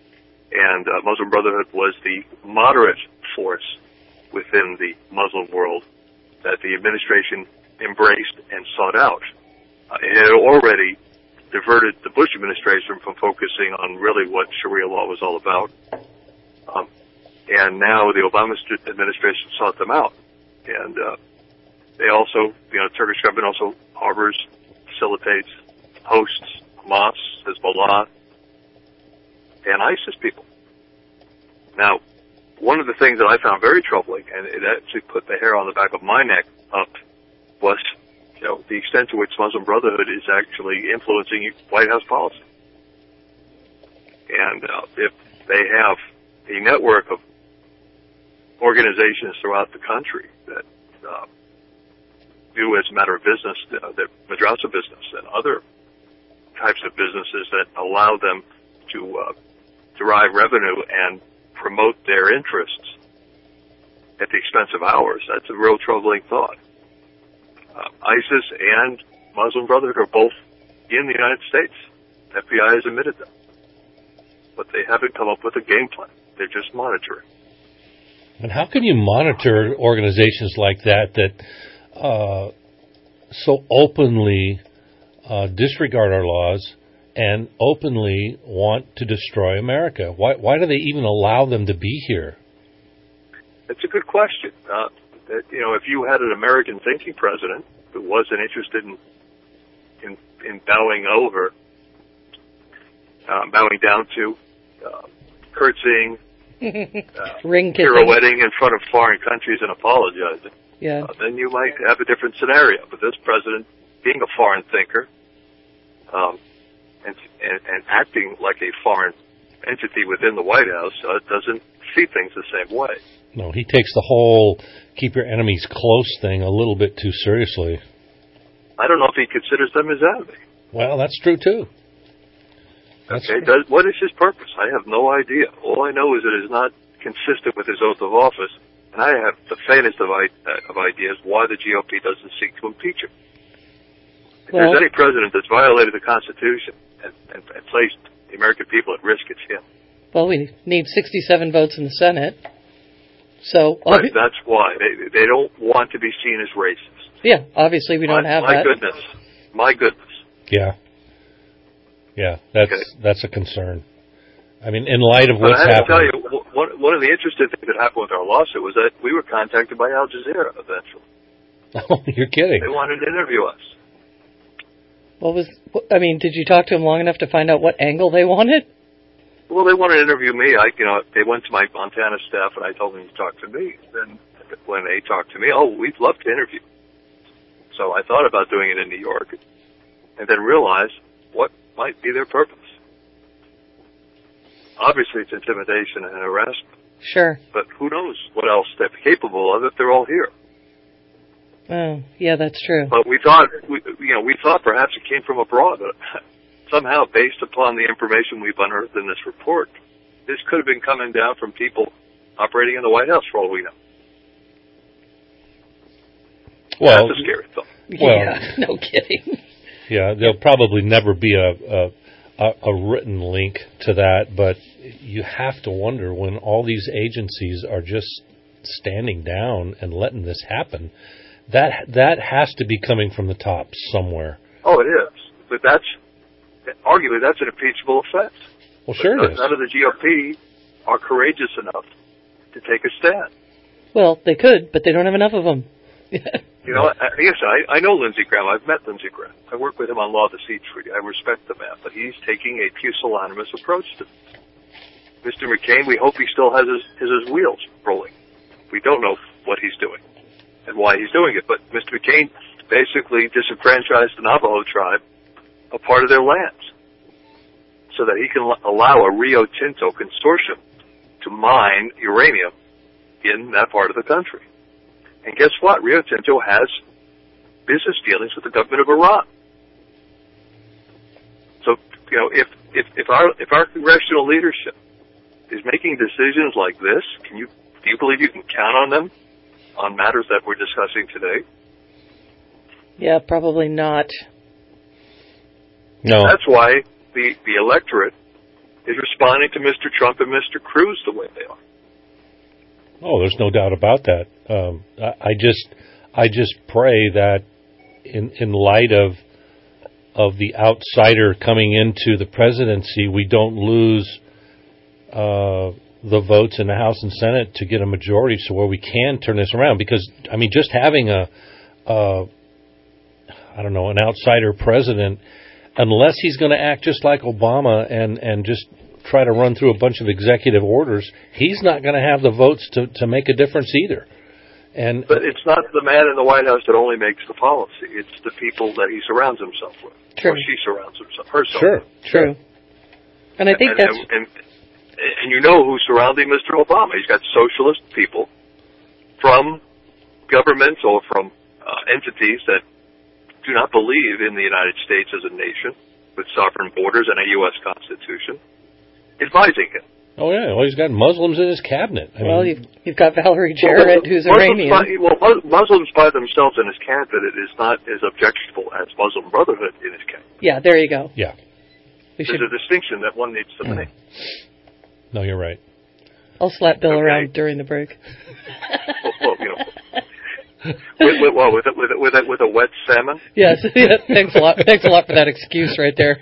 And uh, Muslim Brotherhood was the moderate force within the Muslim world that the administration embraced and sought out. Uh, it had already diverted the Bush administration from focusing on really what Sharia law was all about. Um, and now the Obama administration sought them out. And uh, they also, you know, Turkish government also harbors, facilitates, hosts Hamas, Hezbollah, and ISIS people. Now, one of the things that I found very troubling, and it actually put the hair on the back of my neck up, was you know, the extent to which Muslim Brotherhood is actually influencing White House policy. And uh, if they have a network of organizations throughout the country that uh, do as a matter of business, uh, the madrasa business and other types of businesses that allow them to uh, derive revenue and promote their interests at the expense of ours, that's a real troubling thought. Uh, ISIS and Muslim Brotherhood are both in the United States. The F B I has admitted them. But they haven't come up with a game plan. They're just monitoring. And how can you monitor organizations like that that uh, so openly uh, disregard our laws and openly want to destroy America? Why, why do they even allow them to be here? It's a good question. Uh, that, you know, if you had an American thinking president who wasn't interested in in, in bowing over, uh, bowing down to, uh, curtsying, uh, ring kissing, pirouetting in front of foreign countries and apologizing, yeah, uh, then you might have a different scenario. But this president, being a foreign thinker, um, and, and, and acting like a foreign entity within the White House, uh, doesn't see things the same way. No, he takes the whole keep your enemies close thing a little bit too seriously. I don't know if he considers them his enemy. Well, that's true, too. That's okay, true. does, what is his purpose? I have no idea. All I know is it is not consistent with his oath of office, and I have the faintest of, I, uh, of ideas why the G O P doesn't seek to impeach him. If well, there's any president that's violated the Constitution and, and, and placed the American people at risk, it's him. Well, we need sixty-seven votes in the Senate. So right, that's why. They, they don't want to be seen as racist. Yeah, obviously we don't my, have my that. My goodness. My goodness. Yeah. Yeah, that's okay. That's a concern. I mean, in light of what's but I have happening. to tell you, one, one of the interesting things that happened with our lawsuit was that we were contacted by Al Jazeera eventually. Oh, you're kidding. They wanted to interview us. What was, I mean, did you talk to them long enough to find out what angle they wanted? Well, they wanted to interview me. I, you know, they went to my Montana staff, and I told them to talk to me. Then when they talked to me, oh, we'd love to interview. So I thought about doing it in New York, and then realized what might be their purpose. Obviously, it's intimidation and harassment. Sure. But who knows what else they're capable of if they're all here. Oh, yeah, that's true. But we thought, we, you know, we thought perhaps it came from abroad. But somehow, based upon the information we've unearthed in this report, this could have been coming down from people operating in the White House, for all we know. Well, that's a scary thought. Well, yeah, no kidding. Yeah, there'll probably never be a, a a written link to that, but you have to wonder when all these agencies are just standing down and letting this happen. That that has to be coming from the top somewhere. Oh, it is. But that's arguably that's an impeachable offense. Well, sure but it is. None of the G O P are courageous enough to take a stand. Well, they could, but they don't have enough of them. You know, I, yes, I, I know Lindsey Graham. I've met Lindsey Graham. I work with him on Law of the Sea Treaty. I respect the man, but he's taking a pusillanimous approach to this. Mister McCain, we hope he still has his, his, his wheels rolling. We don't know what he's doing and why he's doing it, but Mister McCain basically disenfranchised the Navajo tribe, a part of their lands, so that he can allow a Rio Tinto consortium to mine uranium in that part of the country. And guess what? Rio Tinto has business dealings with the government of Iran. So, you know, if, if, if our, if our congressional leadership is making decisions like this, can you, do you believe you can count on them on matters that we're discussing today? Yeah, probably not. No. That's why the, the electorate is responding to Mister Trump and Mister Cruz the way they are. Oh, there's no doubt about that. Um, I, I just, I just pray that, in in light of of the outsider coming into the presidency, we don't lose uh, the votes in the House and Senate to get a majority, so where we can turn this around. Because I mean, just having a, a I don't know, an outsider president, unless he's going to act just like Obama and and just try to run through a bunch of executive orders, he's not going to have the votes to, to make a difference either. And But it's not the man in the White House that only makes the policy. It's the people that he surrounds himself with. True. Or she surrounds himself, herself Sure, with. True. And I think and, that's... And, and, and you know who's surrounding Mister Obama. He's got socialist people from governments or from uh, entities that do not believe in the United States as a nation with sovereign borders and a U S Constitution, advising him. Oh, yeah. Well, he's got Muslims in his cabinet. I well, mean, you've, you've got Valerie Jarrett, well, who's Muslims Iranian. By, well, Muslims by themselves in his cabinet is not as objectionable as Muslim Brotherhood in his cabinet. Yeah, there you go. Yeah. We There's should... a distinction that one needs to make. No, you're right. I'll slap Bill Okay. around during the break. well, well, you know, with, with, well, with, a, with, a, with, a, with a wet salmon? Yes, yeah, thanks a lot. Thanks a lot for that excuse right there.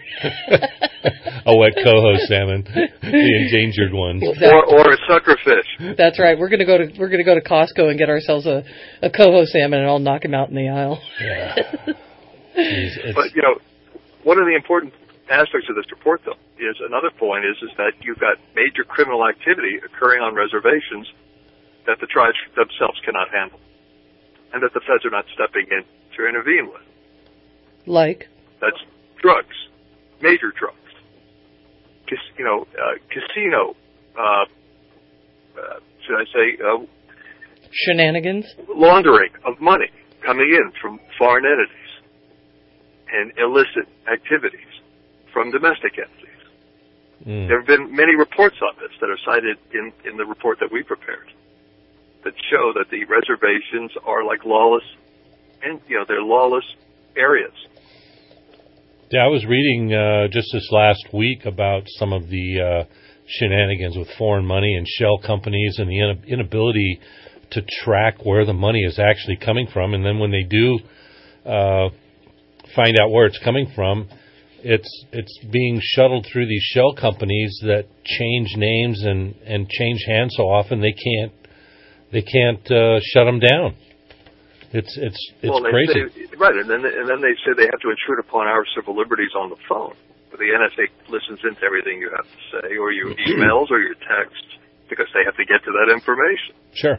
A wet coho salmon, the endangered ones, Exactly. Or, or a sucker fish. That's right. We're gonna go to we're gonna go to Costco and get ourselves a, a coho salmon, and I'll knock him out in the aisle. Yeah. Jeez, it's- But, you know, one of the important aspects of this report, though, is another point is, is that you've got major criminal activity occurring on reservations that the tribes themselves cannot handle, and that the feds are not stepping in to intervene with. Like? That's drugs, major drugs. Cas- you know, uh, casino, uh, uh, should I say, uh, Shenanigans? laundering of money coming in from foreign entities and illicit activities from domestic entities. Mm. There have been many reports on this that are cited in, in the report that we prepared that show that the reservations are like lawless, and you know, they're lawless areas. Yeah, I was reading uh, just this last week about some of the uh, shenanigans with foreign money and shell companies and the in- inability to track where the money is actually coming from. And then when they do uh, find out where it's coming from, it's it's being shuttled through these shell companies that change names and, and change hands so often they can't they can't uh, shut them down. It's it's it's well, they crazy. Say, right, and then and then they say they have to intrude upon our civil liberties on the phone. But the N S A listens into everything you have to say, or your emails, or your texts, because they have to get to that information. Sure.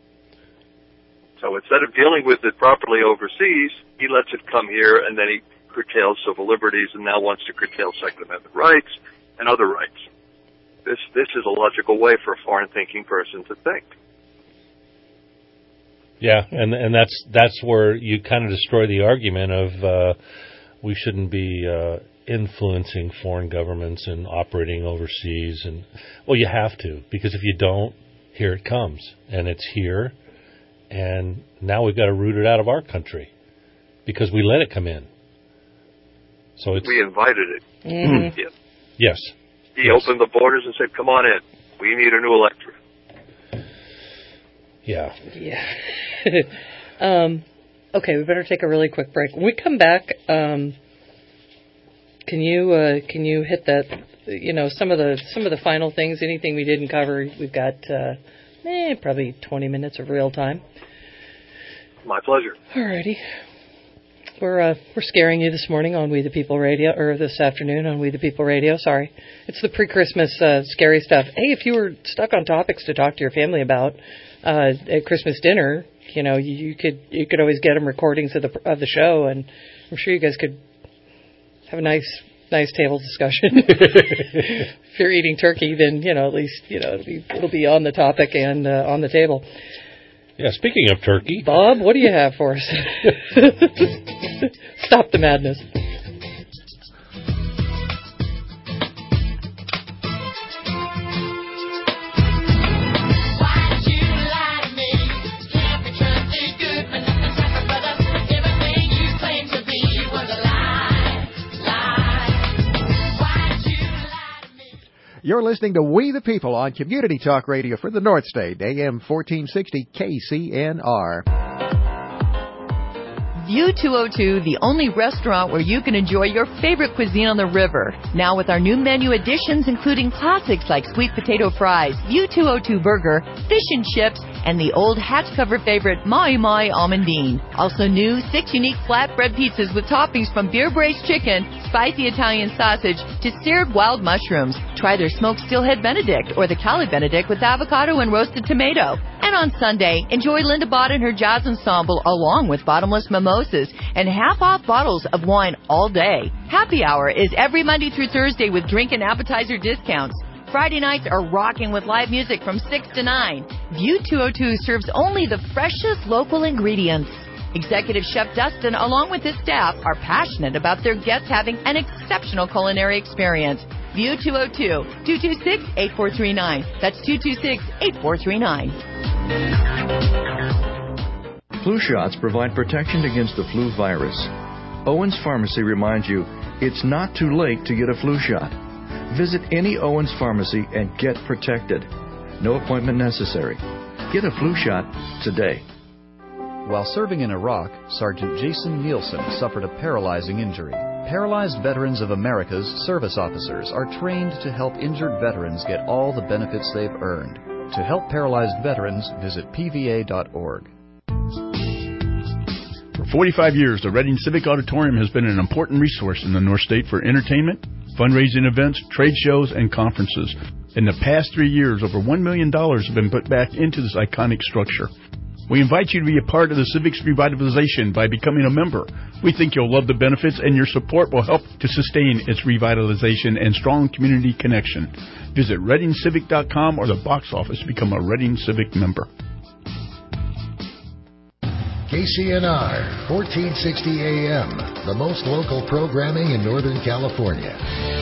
So instead of dealing with it properly overseas, he lets it come here, and then he curtails civil liberties, and now wants to curtail Second Amendment rights and other rights. This this is a logical way for a foreign-thinking person to think. Yeah, and and that's that's where you kind of destroy the argument of uh, we shouldn't be uh, influencing foreign governments and operating overseas. And well, you have to, because if you don't, here it comes, and it's here, and now we've got to root it out of our country because we let it come in. So it's we invited it. Mm-hmm. Yeah. Yes. He yes. opened the borders and said, "Come on in. We need a new electorate." Yeah. Yeah. um, okay, we better take a really quick break. When we come back, um, can you uh, can you hit that? You know, some of the some of the final things. Anything we didn't cover. We've got uh, eh, probably twenty minutes of real time. My pleasure. Alrighty. We're uh, we're scaring you this morning on We the People Radio, or this afternoon on We the People Radio. Sorry, it's the pre-Christmas uh, scary stuff. Hey, if you were stuck on topics to talk to your family about uh, at Christmas dinner, you know, you, you could you could always get them recordings of the of the show, and I'm sure you guys could have a nice nice table discussion. If you're eating turkey, then you know at least you know it'll be it'll be on the topic and uh, on the table. Yeah, speaking of turkey, Bob, what do you have for us? Stop the madness. You're listening to We the People on Community Talk Radio for the North State, A M fourteen sixty K C N R. View two oh two, the only restaurant where you can enjoy your favorite cuisine on the river. Now with our new menu additions, including classics like sweet potato fries, View two oh two burger, fish and chips, and the old hatch cover favorite, Mai Mai Almondine. Also new, six unique flatbread pizzas with toppings from beer braised chicken, spicy Italian sausage, to seared wild mushrooms. Try their smoked steelhead Benedict or the Cali Benedict with avocado and roasted tomato. And on Sunday, enjoy Linda Bott and her jazz ensemble along with bottomless mimosas and half-off bottles of wine all day. Happy Hour is every Monday through Thursday with drink and appetizer discounts. Friday nights are rocking with live music from six to nine. View two oh two serves only the freshest local ingredients. Executive Chef Dustin, along with his staff, are passionate about their guests having an exceptional culinary experience. View two oh two, two two six, eight four three nine. That's two two six, eight four three nine. Flu shots provide protection against the flu virus. Owens Pharmacy reminds you it's not too late to get a flu shot. Visit any Owens Pharmacy and get protected. No appointment necessary. Get a flu shot today. While serving in Iraq, Sergeant Jason Nielsen suffered a paralyzing injury. Paralyzed Veterans of America's service officers are trained to help injured veterans get all the benefits they've earned. To help paralyzed veterans, visit P V A dot org. For forty-five years, the Reading Civic Auditorium has been an important resource in the North State for entertainment, fundraising events, trade shows, and conferences. In the past three years, over one million dollars have been put back into this iconic structure. We invite you to be a part of the Civic's revitalization by becoming a member. We think you'll love the benefits, and your support will help to sustain its revitalization and strong community connection. Visit Reading Civic dot com or the box office to become a Reading Civic member. K C N R, fourteen sixty A M, the most local programming in Northern California.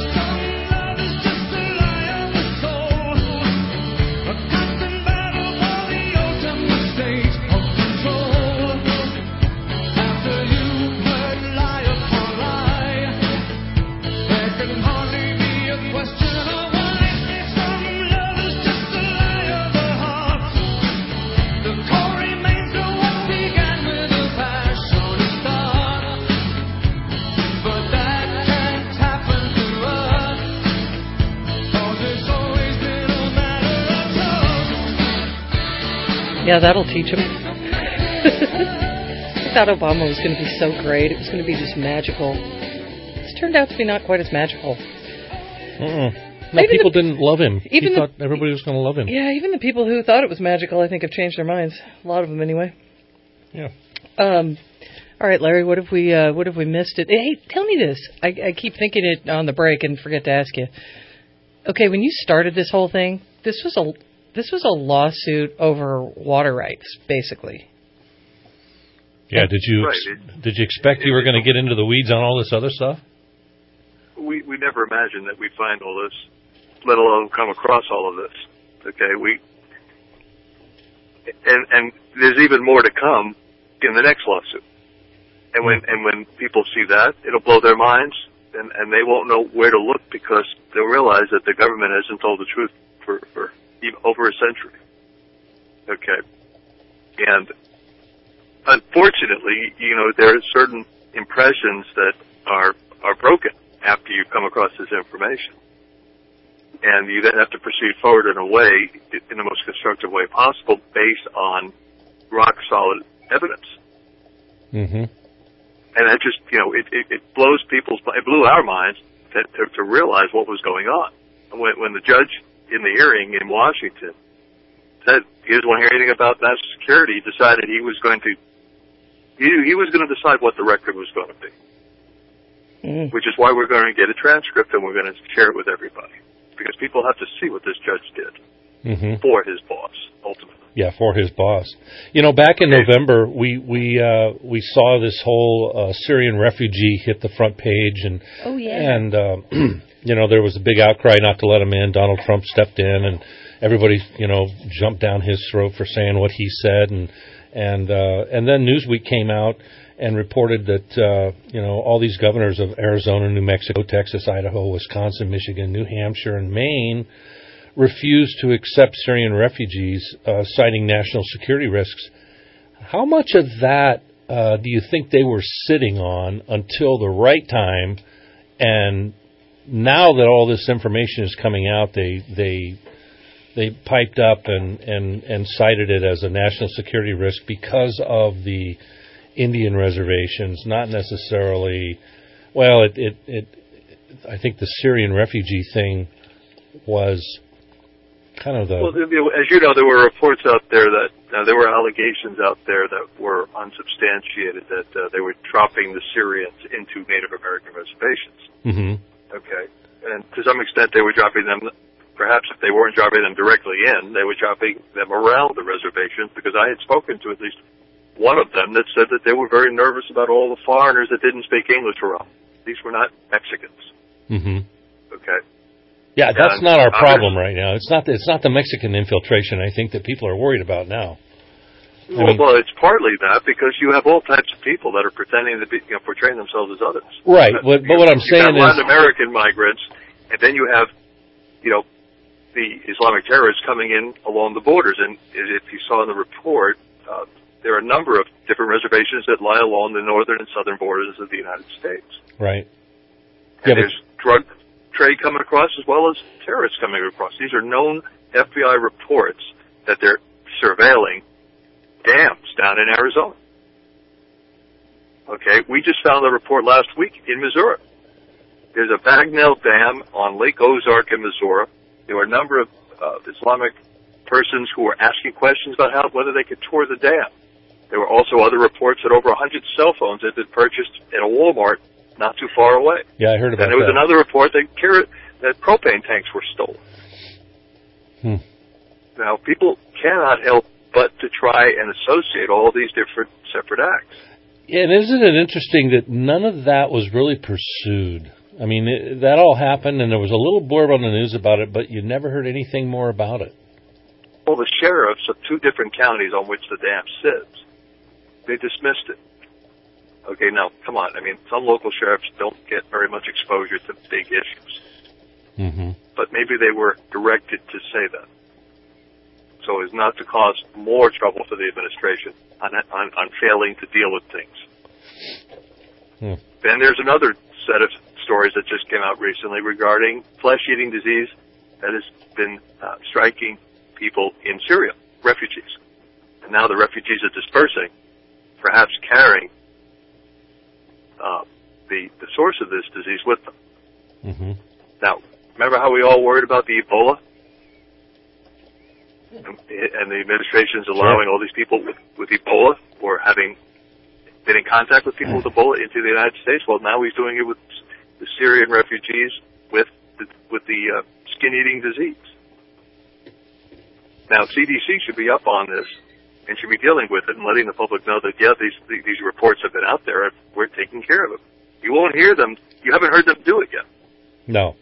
Yeah, that'll teach him. I thought Obama was going to be so great. It was going to be just magical. It's turned out to be not quite as magical. Uh-uh. No, people the, didn't love him. Even he the, thought everybody was going to love him. Yeah, even the people who thought it was magical, I think, have changed their minds. A lot of them, anyway. Yeah. Um. All right, Larry. What have we? Uh, what have we missed? It. Hey, tell me this. I, I keep thinking it on the break and forget to ask you. Okay, when you started this whole thing, this was a. This was a lawsuit over water rights, basically. Yeah, did you Right. ex- did you expect you were going to get into the weeds on all this other stuff? We we never imagined that we'd find all this, let alone come across all of this. Okay, we and and there's even more to come in the next lawsuit. And when and when people see that, it'll blow their minds, and and they won't know where to look because they'll realize that the government hasn't told the truth for for even over a century. Okay, and unfortunately, you know, there are certain impressions that are are broken after you come across this information. And you then have to proceed forward in a way, in the most constructive way possible, based on rock-solid evidence. Mm-hmm. And that just, you know, it, it, it blows people's, it blew our minds to, to, to realize what was going on. When, when the judge in the hearing in Washington said he doesn't want to hear anything about national security, he decided he was going to, he, he was going to decide what the record was going to be. Mm. Which is why we're going to get a transcript and we're going to share it with everybody. Because people have to see what this judge did Mm-hmm. for his boss, ultimately. Yeah, for his boss. You know, back in November, we we uh, we saw this whole uh, Syrian refugee hit the front page, and Oh, yeah. and uh, you know, there was a big outcry not to let him in. Donald Trump stepped in, and everybody, you know, jumped down his throat for saying what he said, and and uh, and then Newsweek came out and reported that uh, you know, all these governors of Arizona, New Mexico, Texas, Idaho, Wisconsin, Michigan, New Hampshire, and Maine refused to accept Syrian refugees, uh, citing national security risks. How much of that uh, do you think they were sitting on until the right time? And now that all this information is coming out, they they they piped up and, and, and cited it as a national security risk because of the Indian reservations, not necessarily. Well, it, it, it I think the Syrian refugee thing was kind of the. Well, as you know, there were reports out there that uh, there were allegations out there that were unsubstantiated that uh, they were dropping the Syrians into Native American reservations. Mm-hmm. Okay, and to some extent, they were dropping them. Perhaps if they weren't dropping them directly in, they were dropping them around the reservations. Because I had spoken to at least one of them that said that they were very nervous about all the foreigners that didn't speak English around. These were not Mexicans. Mm-hmm. Okay. Yeah, that's And not our others- problem right now. It's not. It's not the Mexican infiltration. I think that people are worried about now. I Well, mean- well, it's partly that because you have all types of people that are pretending to be, you know, portraying themselves as others. Right, but, but what I'm You saying have is, Latin American migrants, and then you have, you know, the Islamic terrorists coming in along the borders. And if you saw in the report, uh, there are a number of different reservations that lie along the northern and southern borders of the United States. right? And Yeah, but- there's drug trade coming across as well as terrorists coming across. These are known F B I reports that they're surveilling dams down in Arizona. Okay, we just found a report last week in Missouri. There's a Bagnell Dam on Lake Ozark in Missouri. There were a number of uh, Islamic persons who were asking questions about how whether they could tour the dam. There were also other reports that over one hundred cell phones had been purchased at a Walmart not too far away. Yeah, I heard about And there was that. another report that, car- that propane tanks were stolen. Hmm. Now, people cannot help but to try and associate all these different separate acts. And isn't it interesting that none of that was really pursued? I mean, it, that all happened, and there was a little blurb on the news about it, but you never heard anything more about it. Well, the sheriffs of two different counties on which the dam sits, they dismissed it. Okay, now, come on. I mean, some local sheriffs don't get very much exposure to big issues. Mm-hmm. But maybe they were directed to say that. So as not to cause more trouble for the administration on, on, on failing to deal with things. Hmm. Then there's another set of stories that just came out recently regarding flesh-eating disease that has been uh, striking people in Syria, refugees. And now the refugees are dispersing, perhaps carrying uh, the, the source of this disease with them. Mm-hmm. Now, remember how we all worried about the Ebola? And the administration is allowing all these people with, with Ebola or having been in contact with people with Ebola into the United States. Well, now he's doing it with the Syrian refugees with the, with the uh, skin-eating disease. Now, C D C should be up on this and should be dealing with it and letting the public know that, yeah, these these reports have been out there and we're taking care of them. You won't hear them. You haven't heard them do it yet. No.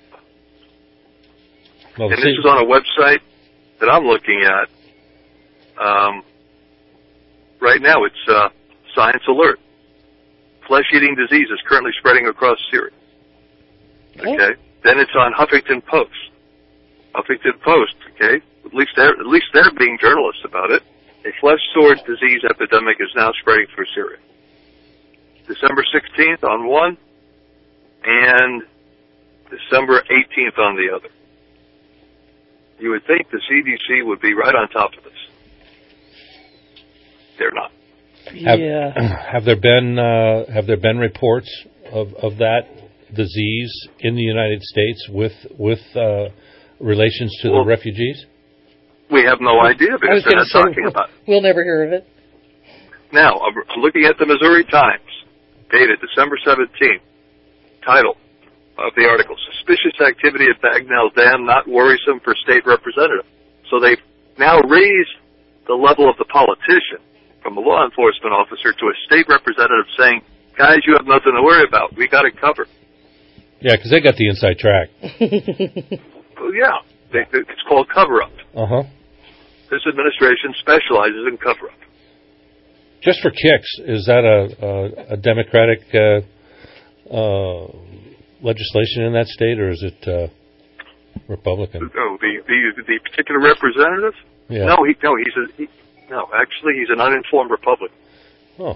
Well, and see- this is on a website that I'm looking at. Um, right now, it's uh, Science Alert. Flesh-eating disease is currently spreading across Syria. Okay. Oh. Then it's on Huffington Post. Huffington Post. Okay. At least they're at least they're being journalists about it. A flesh-sore disease epidemic is now spreading through Syria. December sixteenth on one, and December eighteenth on the other. You would think the C D C would be right on top of this. They're not. Have, Yeah. have there been uh, have there been reports of, of that disease in the United States with with uh, relations to Well, the refugees? We have no idea I because was they're going not to say, talking about it. we'll never hear of it. Now, I'm looking at the Missouri Times, dated December seventeenth, title of the article, Suspicious Activity at Bagnell Dam Not Worrisome for State Representative. So they've now raised the level of the politician from a law enforcement officer to a state representative saying, guys, you have nothing to worry about. We got it covered. Yeah, because they got the inside track. Well, yeah, they, it's called cover-up. Uh-huh. This administration specializes in cover-up. Just for kicks, is that a, a, a Democratic uh, uh, legislation in that state, or is it uh, Republican? Oh, the, the the particular representative? Yeah. No, he no he's a he, no. Actually, he's an uninformed Republican. Oh.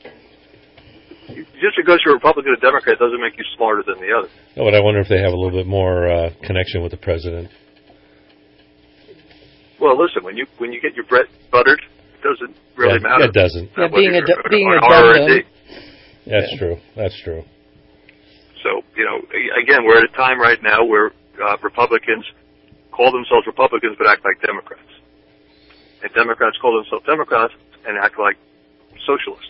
Just because you're a Republican or Democrat doesn't make you smarter than the other. No, but I wonder if they have a little bit more uh, connection with the president. Well, listen, when you when you get your bread buttered, it doesn't really yeah, matter. It doesn't. Yeah, being a you're, being or, a or dumb. That's Yeah. true. That's true. So, you know, again, we're at a time right now where uh, Republicans call themselves Republicans but act like Democrats. And Democrats call themselves Democrats and act like socialists.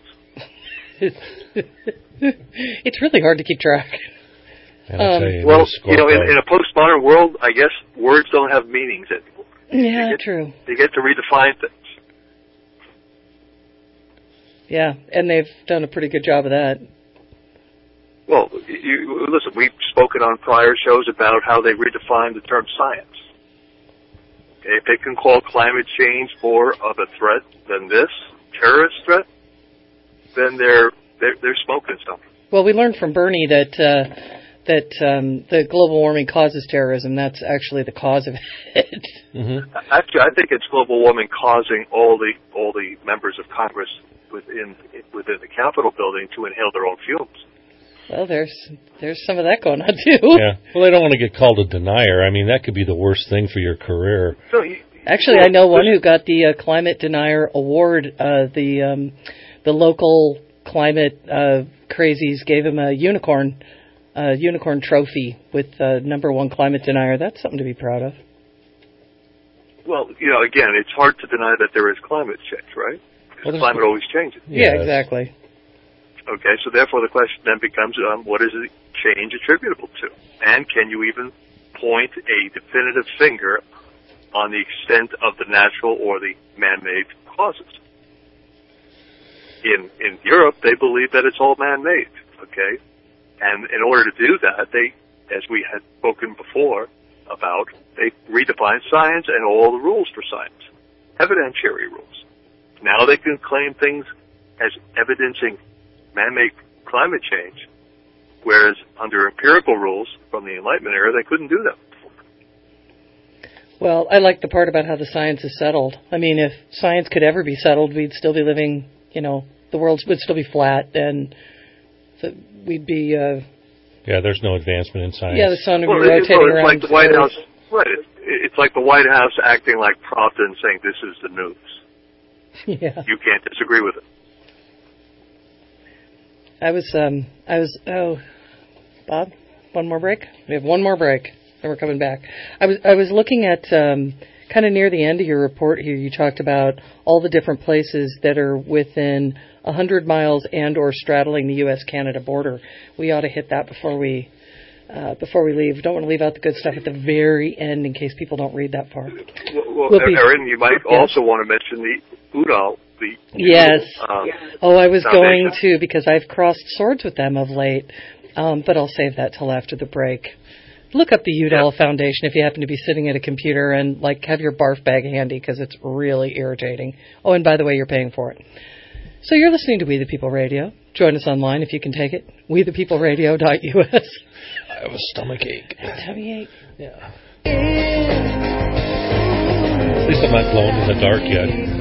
It's really hard to keep track. Um, you, well, you know, in, in a postmodern world, I guess words don't have meanings anymore. Yeah, you get, true. You get to redefine things. Yeah, and they've done a pretty good job of that. Well, you, listen, we've spoken on prior shows about how they redefine the term science. Okay, if they can call climate change more of a threat than this terrorist threat, then they're they're, they're smoking something. Well, we learned from Bernie that uh, that um, the global warming causes terrorism. That's actually the cause of it. Mm-hmm. Actually, I think it's global warming causing all the all the members of Congress within within the Capitol building to inhale their own fumes. Well, there's there's some of that going on too. Yeah. Well, they don't want to get called a denier. I mean, that could be the worst thing for your career. So you, Actually, well, I know one who got the uh, Climate Denier Award. Uh, the um, the local climate uh, crazies gave him a unicorn uh, unicorn trophy with uh, number one climate denier. That's something to be proud of. Well, you know, again, it's hard to deny that there is climate change, right? Because well, climate always changes. Yeah, yeah, exactly. Okay, so therefore the question then becomes, um, what is the change attributable to? And can you even point a definitive finger on the extent of the natural or the man-made causes? In in Europe, they believe that it's all man-made, okay? And in order to do that, they, as we had spoken before about, they redefine science and all the rules for science, evidentiary rules. Now they can claim things as evidencing man-made climate change, whereas under empirical rules from the Enlightenment era, they couldn't do that before. Well, I like the part about how the science is settled. I mean, if science could ever be settled, we'd still be living, you know, the world would still be flat, and the, we'd be... Uh, yeah, there's no advancement in science. Yeah, the sun would well, be rotating well, it's around. Like the White House, right, it, it's like the White House acting like Prompton and saying, this is the news. Yeah. You can't disagree with it. I was, um, I was, oh, Bob, one more break? We have one more break, then we're coming back. I was, I was looking at, um, kind of near the end of your report here, you talked about all the different places that are within one hundred miles and or straddling the U S Canada border. We ought to hit that before we, uh, before we leave. Don't want to leave out the good stuff at the very end in case people don't read that far. Well, well We'll be- Erin, you might yes. also want to mention the Udall. The Yes. um, Oh, I was Foundation. going to because I've crossed swords with them of late, um, but I'll save that till after the break. Look up the Udall Foundation if you happen to be sitting at a computer and like have your barf bag handy because it's really irritating. Oh, and by the way, you're paying for it. So you're listening to We the People Radio. Join us online if you can take it. we the people radio dot U S. I have a stomach ache. Tummy ache. Yeah. At least I'm not glowing in the dark yet.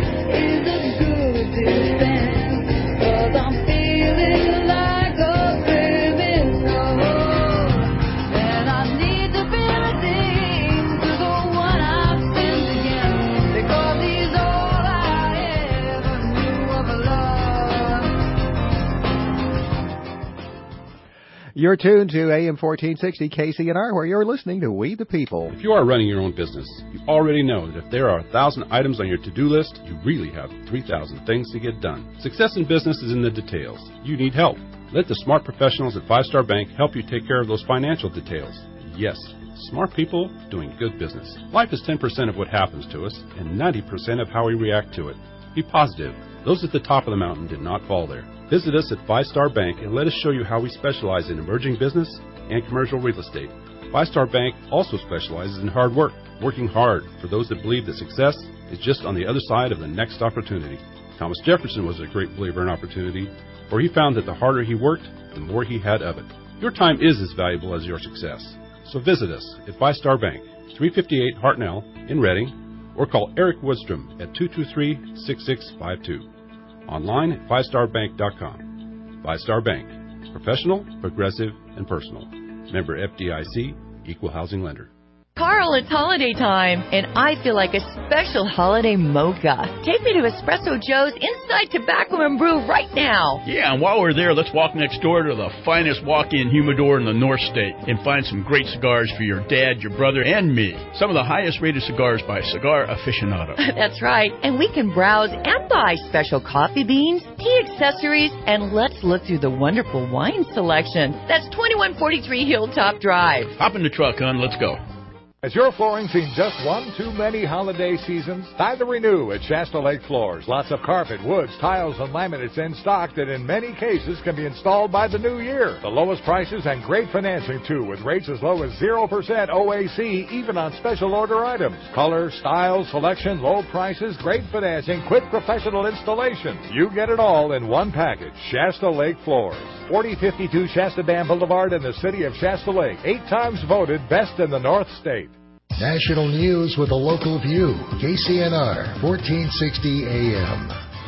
You're tuned to A M fourteen sixty K C N R, where you're listening to We the People. If you are running your own business, you already know that if there are a thousand items on your to-do list, you really have three thousand things to get done. Success in business is in the details. You need help. Let the smart professionals at Five Star Bank help you take care of those financial details. Yes, smart people doing good business. Life is ten percent of what happens to us and ninety percent of how we react to it. Be positive. Those at the top of the mountain did not fall there. Visit us at Five Star Bank and let us show you how we specialize in emerging business and commercial real estate. Five Star Bank also specializes in hard work, working hard for those that believe that success is just on the other side of the next opportunity. Thomas Jefferson was a great believer in opportunity, for he found that the harder he worked, the more he had of it. Your time is as valuable as your success. So visit us at Five Star Bank, three fifty-eight Hartnell in Reading, or call Eric Woodstrom at two two three, six six five two. Online at five star bank dot com. Five Star Bank. Professional, progressive, and personal. Member F D I C, Equal Housing Lender. Carl, it's holiday time, and I feel like a special holiday mocha. Take me to Espresso Joe's Inside Tobacco and Brew right now. Yeah, and while we're there, let's walk next door to the finest walk-in humidor in the North State and find some great cigars for your dad, your brother, and me. Some of the highest-rated cigars by Cigar Aficionado. That's right, and we can browse and buy special coffee beans, tea accessories, and let's look through the wonderful wine selection. That's twenty-one forty-three Hilltop Drive. Hop in the truck, hon. Let's go. Has your flooring seen just one too many holiday seasons? Time to renew at Shasta Lake Floors. Lots of carpet, woods, tiles, and laminates in stock that in many cases can be installed by the new year. The lowest prices and great financing, too, with rates as low as zero percent O A C, even on special order items. Color, style, selection, low prices, great financing, quick professional installation. You get it all in one package. Shasta Lake Floors. forty fifty-two Shasta Dam Boulevard in the city of Shasta Lake. Eight times voted best in the North State. National news with a local view. K C N R, fourteen sixty A M.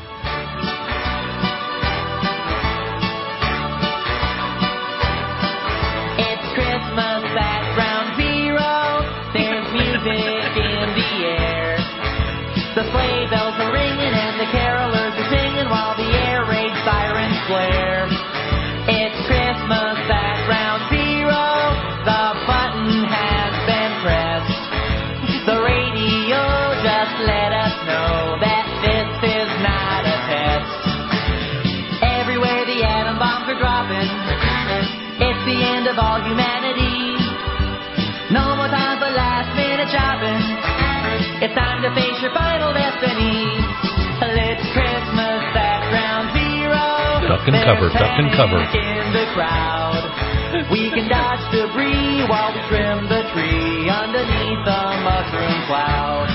It's Christmas at Ground Zero. There's music in the air. The sleigh bells are ringing and the carolers are singing while the air raid sirens flare. It's Christmas at Ground Zero. The button has been pressed. The radio just let us know that this is not a test. Everywhere the atom bombs are dropping, it's the end of all humanity. No more time for last minute shopping. It's time to face your final destiny. It's Christmas at Ground Zero. Duck and cover, duck and cover. In the crowd, we can dodge debris while we trim the tree underneath the mushroom cloud.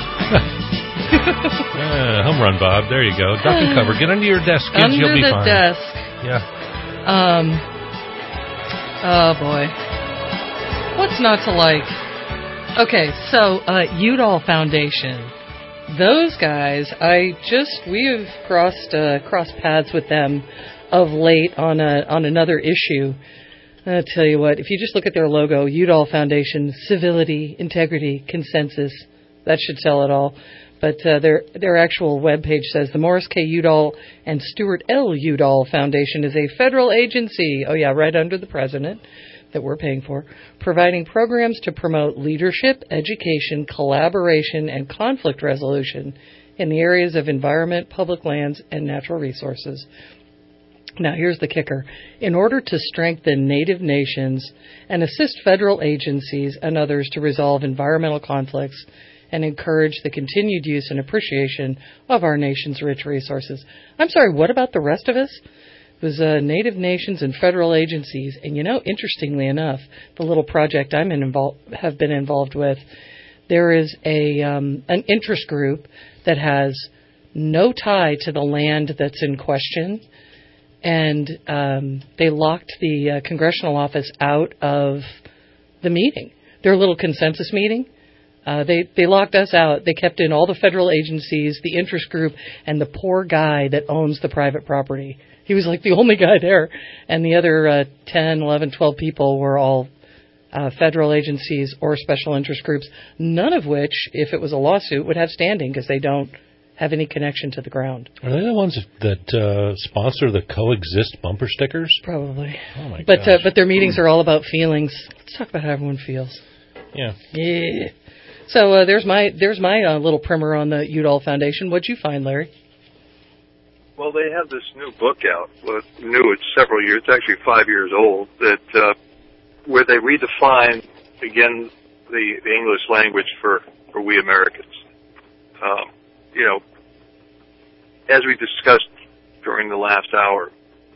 uh, home run, Bob. There you go. Duck and cover. Get under your desk, kids. Under You'll be the fine. desk. Yeah. Um. Oh boy. What's not to like? Okay, so uh, Udall Foundation. Those guys, I just we've crossed uh, crossed paths with them of late on a on another issue. I'll tell you what, if you just look at their logo, Udall Foundation, civility, integrity, consensus, that should tell it all. But uh, their their actual webpage says the Morris K. Udall and Stuart L. Udall Foundation is a federal agency, oh yeah, right under the president, that we're paying for, providing programs to promote leadership, education, collaboration, and conflict resolution in the areas of environment, public lands, and natural resources. Now, here's the kicker. In order to strengthen Native nations and assist federal agencies and others to resolve environmental conflicts and encourage the continued use and appreciation of our nation's rich resources. I'm sorry, what about the rest of us? It was uh, Native nations and federal agencies. And, you know, interestingly enough, the little project I'm in invol- have been involved with, there is a um, an interest group that has no tie to the land that's in question. And um, they locked the uh, congressional office out of the meeting, their little consensus meeting. Uh, they, they locked us out. They kept in all the federal agencies, the interest group, and the poor guy that owns the private property. He was like the only guy there. And the other uh, ten, eleven, twelve people were all uh, federal agencies or special interest groups, none of which, if it was a lawsuit, would have standing because they don't have any connection to the ground. Are they the ones that uh, sponsor the Coexist bumper stickers? Probably. Oh, my but gosh. uh, but their meetings are all about feelings. Let's talk about how everyone feels. Yeah. Yeah. So uh, there's my there's my uh, little primer on the Udall Foundation. What'd you find, Larry? Well, they have this new book out. Well, it's new, it's several years. It's actually five years old. That uh, where they redefine again the, the English language for, for we Americans. Um, you know, as we discussed during the last hour,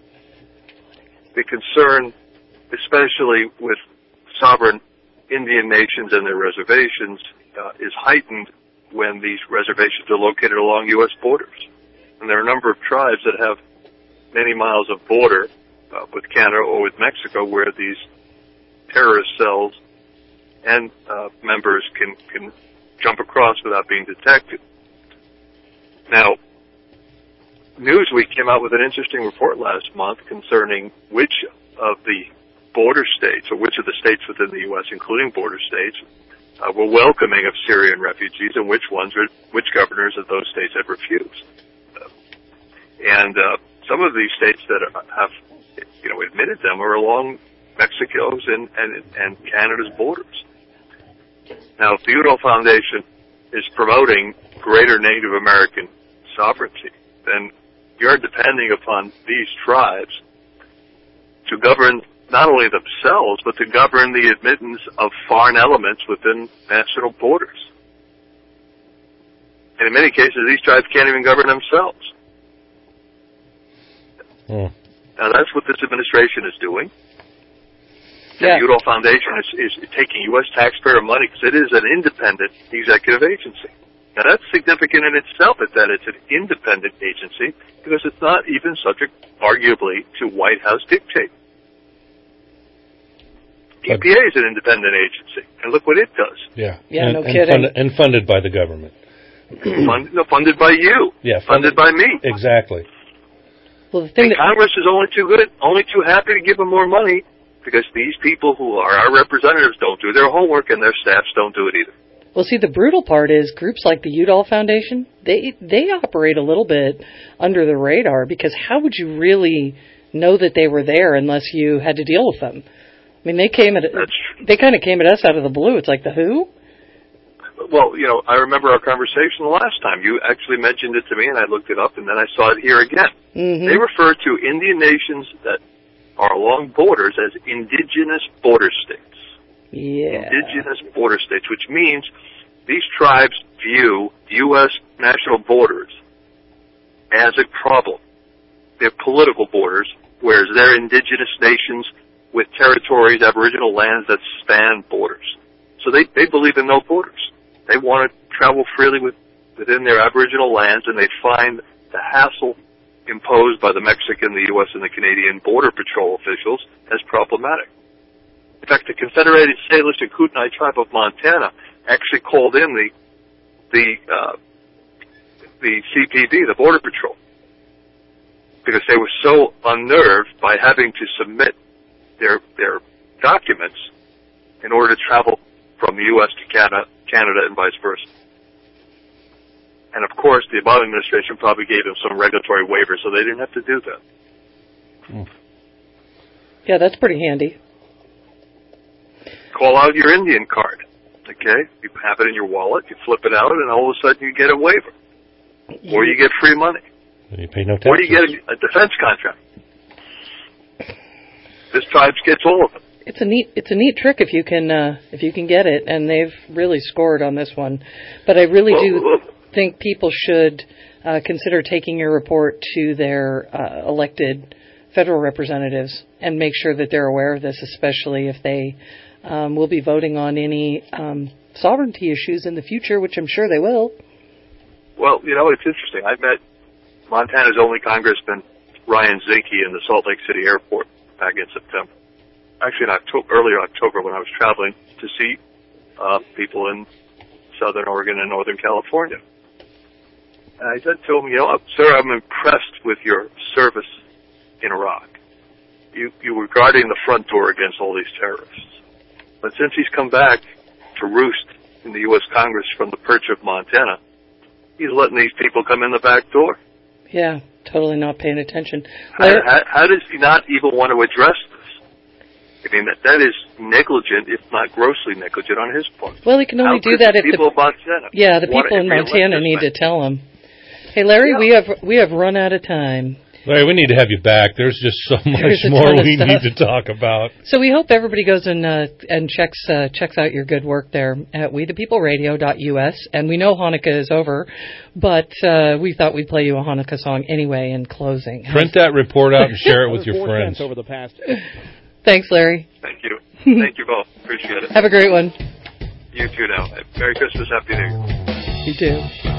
the concern, especially with sovereign Indian nations and their reservations, uh, is heightened when these reservations are located along U S borders. And there are a number of tribes that have many miles of border uh, with Canada or with Mexico where these terrorist cells and uh, members can, can jump across without being detected. Now, Newsweek came out with an interesting report last month concerning which of the border states, or which of the states within the U S, including border states, uh, were welcoming of Syrian refugees, and which ones, were, which governors of those states had refused. Uh, and uh, some of these states that have, you know, admitted them are along Mexico's and, and, and Canada's borders. Now, if the Udall Foundation is promoting greater Native American sovereignty, then you're depending upon these tribes to govern not only themselves, but to govern the admittance of foreign elements within national borders. And in many cases, these tribes can't even govern themselves. Mm. Now, that's what this administration is doing. Yeah. The Udall Foundation is, is taking U S taxpayer money because it is an independent executive agency. Now, that's significant in itself, that it's an independent agency, because it's not even subject, arguably, to White House dictate. E P A is an independent agency, and look what it does. Yeah, yeah, and, no and kidding. Funded, and funded by the government. Fund, no, funded by you. Yeah, funded, funded by me. Exactly. Well, the thing and that Congress is only too good, only too happy to give them more money, because these people who are our representatives don't do their homework, and their staffs don't do it either. Well, see, the brutal part is groups like the Udall Foundation, they they operate a little bit under the radar, because how would you really know that they were there unless you had to deal with them? I mean, they came at they kind of came at us out of the blue. It's like, the who? Well, you know, I remember our conversation the last time. You actually mentioned it to me, and I looked it up, and then I saw it here again. Mm-hmm. They refer to Indian nations that are along borders as indigenous border states. Yeah. Indigenous border states, which means these tribes view U S national borders as a problem. They're political borders, whereas they're indigenous nations with territories, aboriginal lands that span borders. So they, they believe in no borders. They want to travel freely with, within their aboriginal lands, and they find the hassle imposed by the Mexican, the U S, and the Canadian Border Patrol officials as problematic. In fact, the Confederated Salish and Kootenai tribe of Montana actually called in the the uh, the C P D, the Border Patrol, because they were so unnerved by having to submit their their documents in order to travel from the U S to Canada, Canada and vice versa. And of course, the Obama administration probably gave them some regulatory waivers, so they didn't have to do that. Mm. Yeah, that's pretty handy. Call out your Indian card, okay? You have it in your wallet, you flip it out, and all of a sudden you get a waiver. Or you get free money. And you pay no taxes. Or you get a, a defense contract. this tribe gets all of it. It's a neat it's a neat trick if you can uh, if you can get it, and they've really scored on this one. But I really well, do well, think people should uh, consider taking your report to their uh, elected federal representatives and make sure that they're aware of this, especially if they um, will be voting on any um, sovereignty issues in the future, which I'm sure they will. Well, you know, it's interesting. I met Montana's only congressman, Ryan Zinke, in the Salt Lake City airport back in September. Actually, in October, earlier October, when I was traveling to see uh, people in Southern Oregon and Northern California. And I said to him, you know, sir, I'm impressed with your service in Iraq. You, you were guarding the front door against all these terrorists. But since he's come back to roost in the U S Congress from the perch of Montana, he's letting these people come in the back door. Yeah, totally not paying attention. How, how, how does he not even want to address this? I mean, that, that is negligent, if not grossly negligent, on his part. Well, he can only how do that if people the of Montana yeah, the people in Montana need to tell him. Hey, Larry, yeah. we have we have run out of time. Larry, we need to have you back. There's just so much more we need to talk about. So we hope everybody goes and uh, and checks uh, checks out your good work there at we the people radio dot U S. And we know Hanukkah is over, but uh, we thought we'd play you a Hanukkah song anyway in closing. Print that report out and share it with your friends. Over the past. Thanks, Larry. Thank you. Thank you both. Appreciate it. Have a great one. You too now. Merry Christmas, Happy New Year. You too.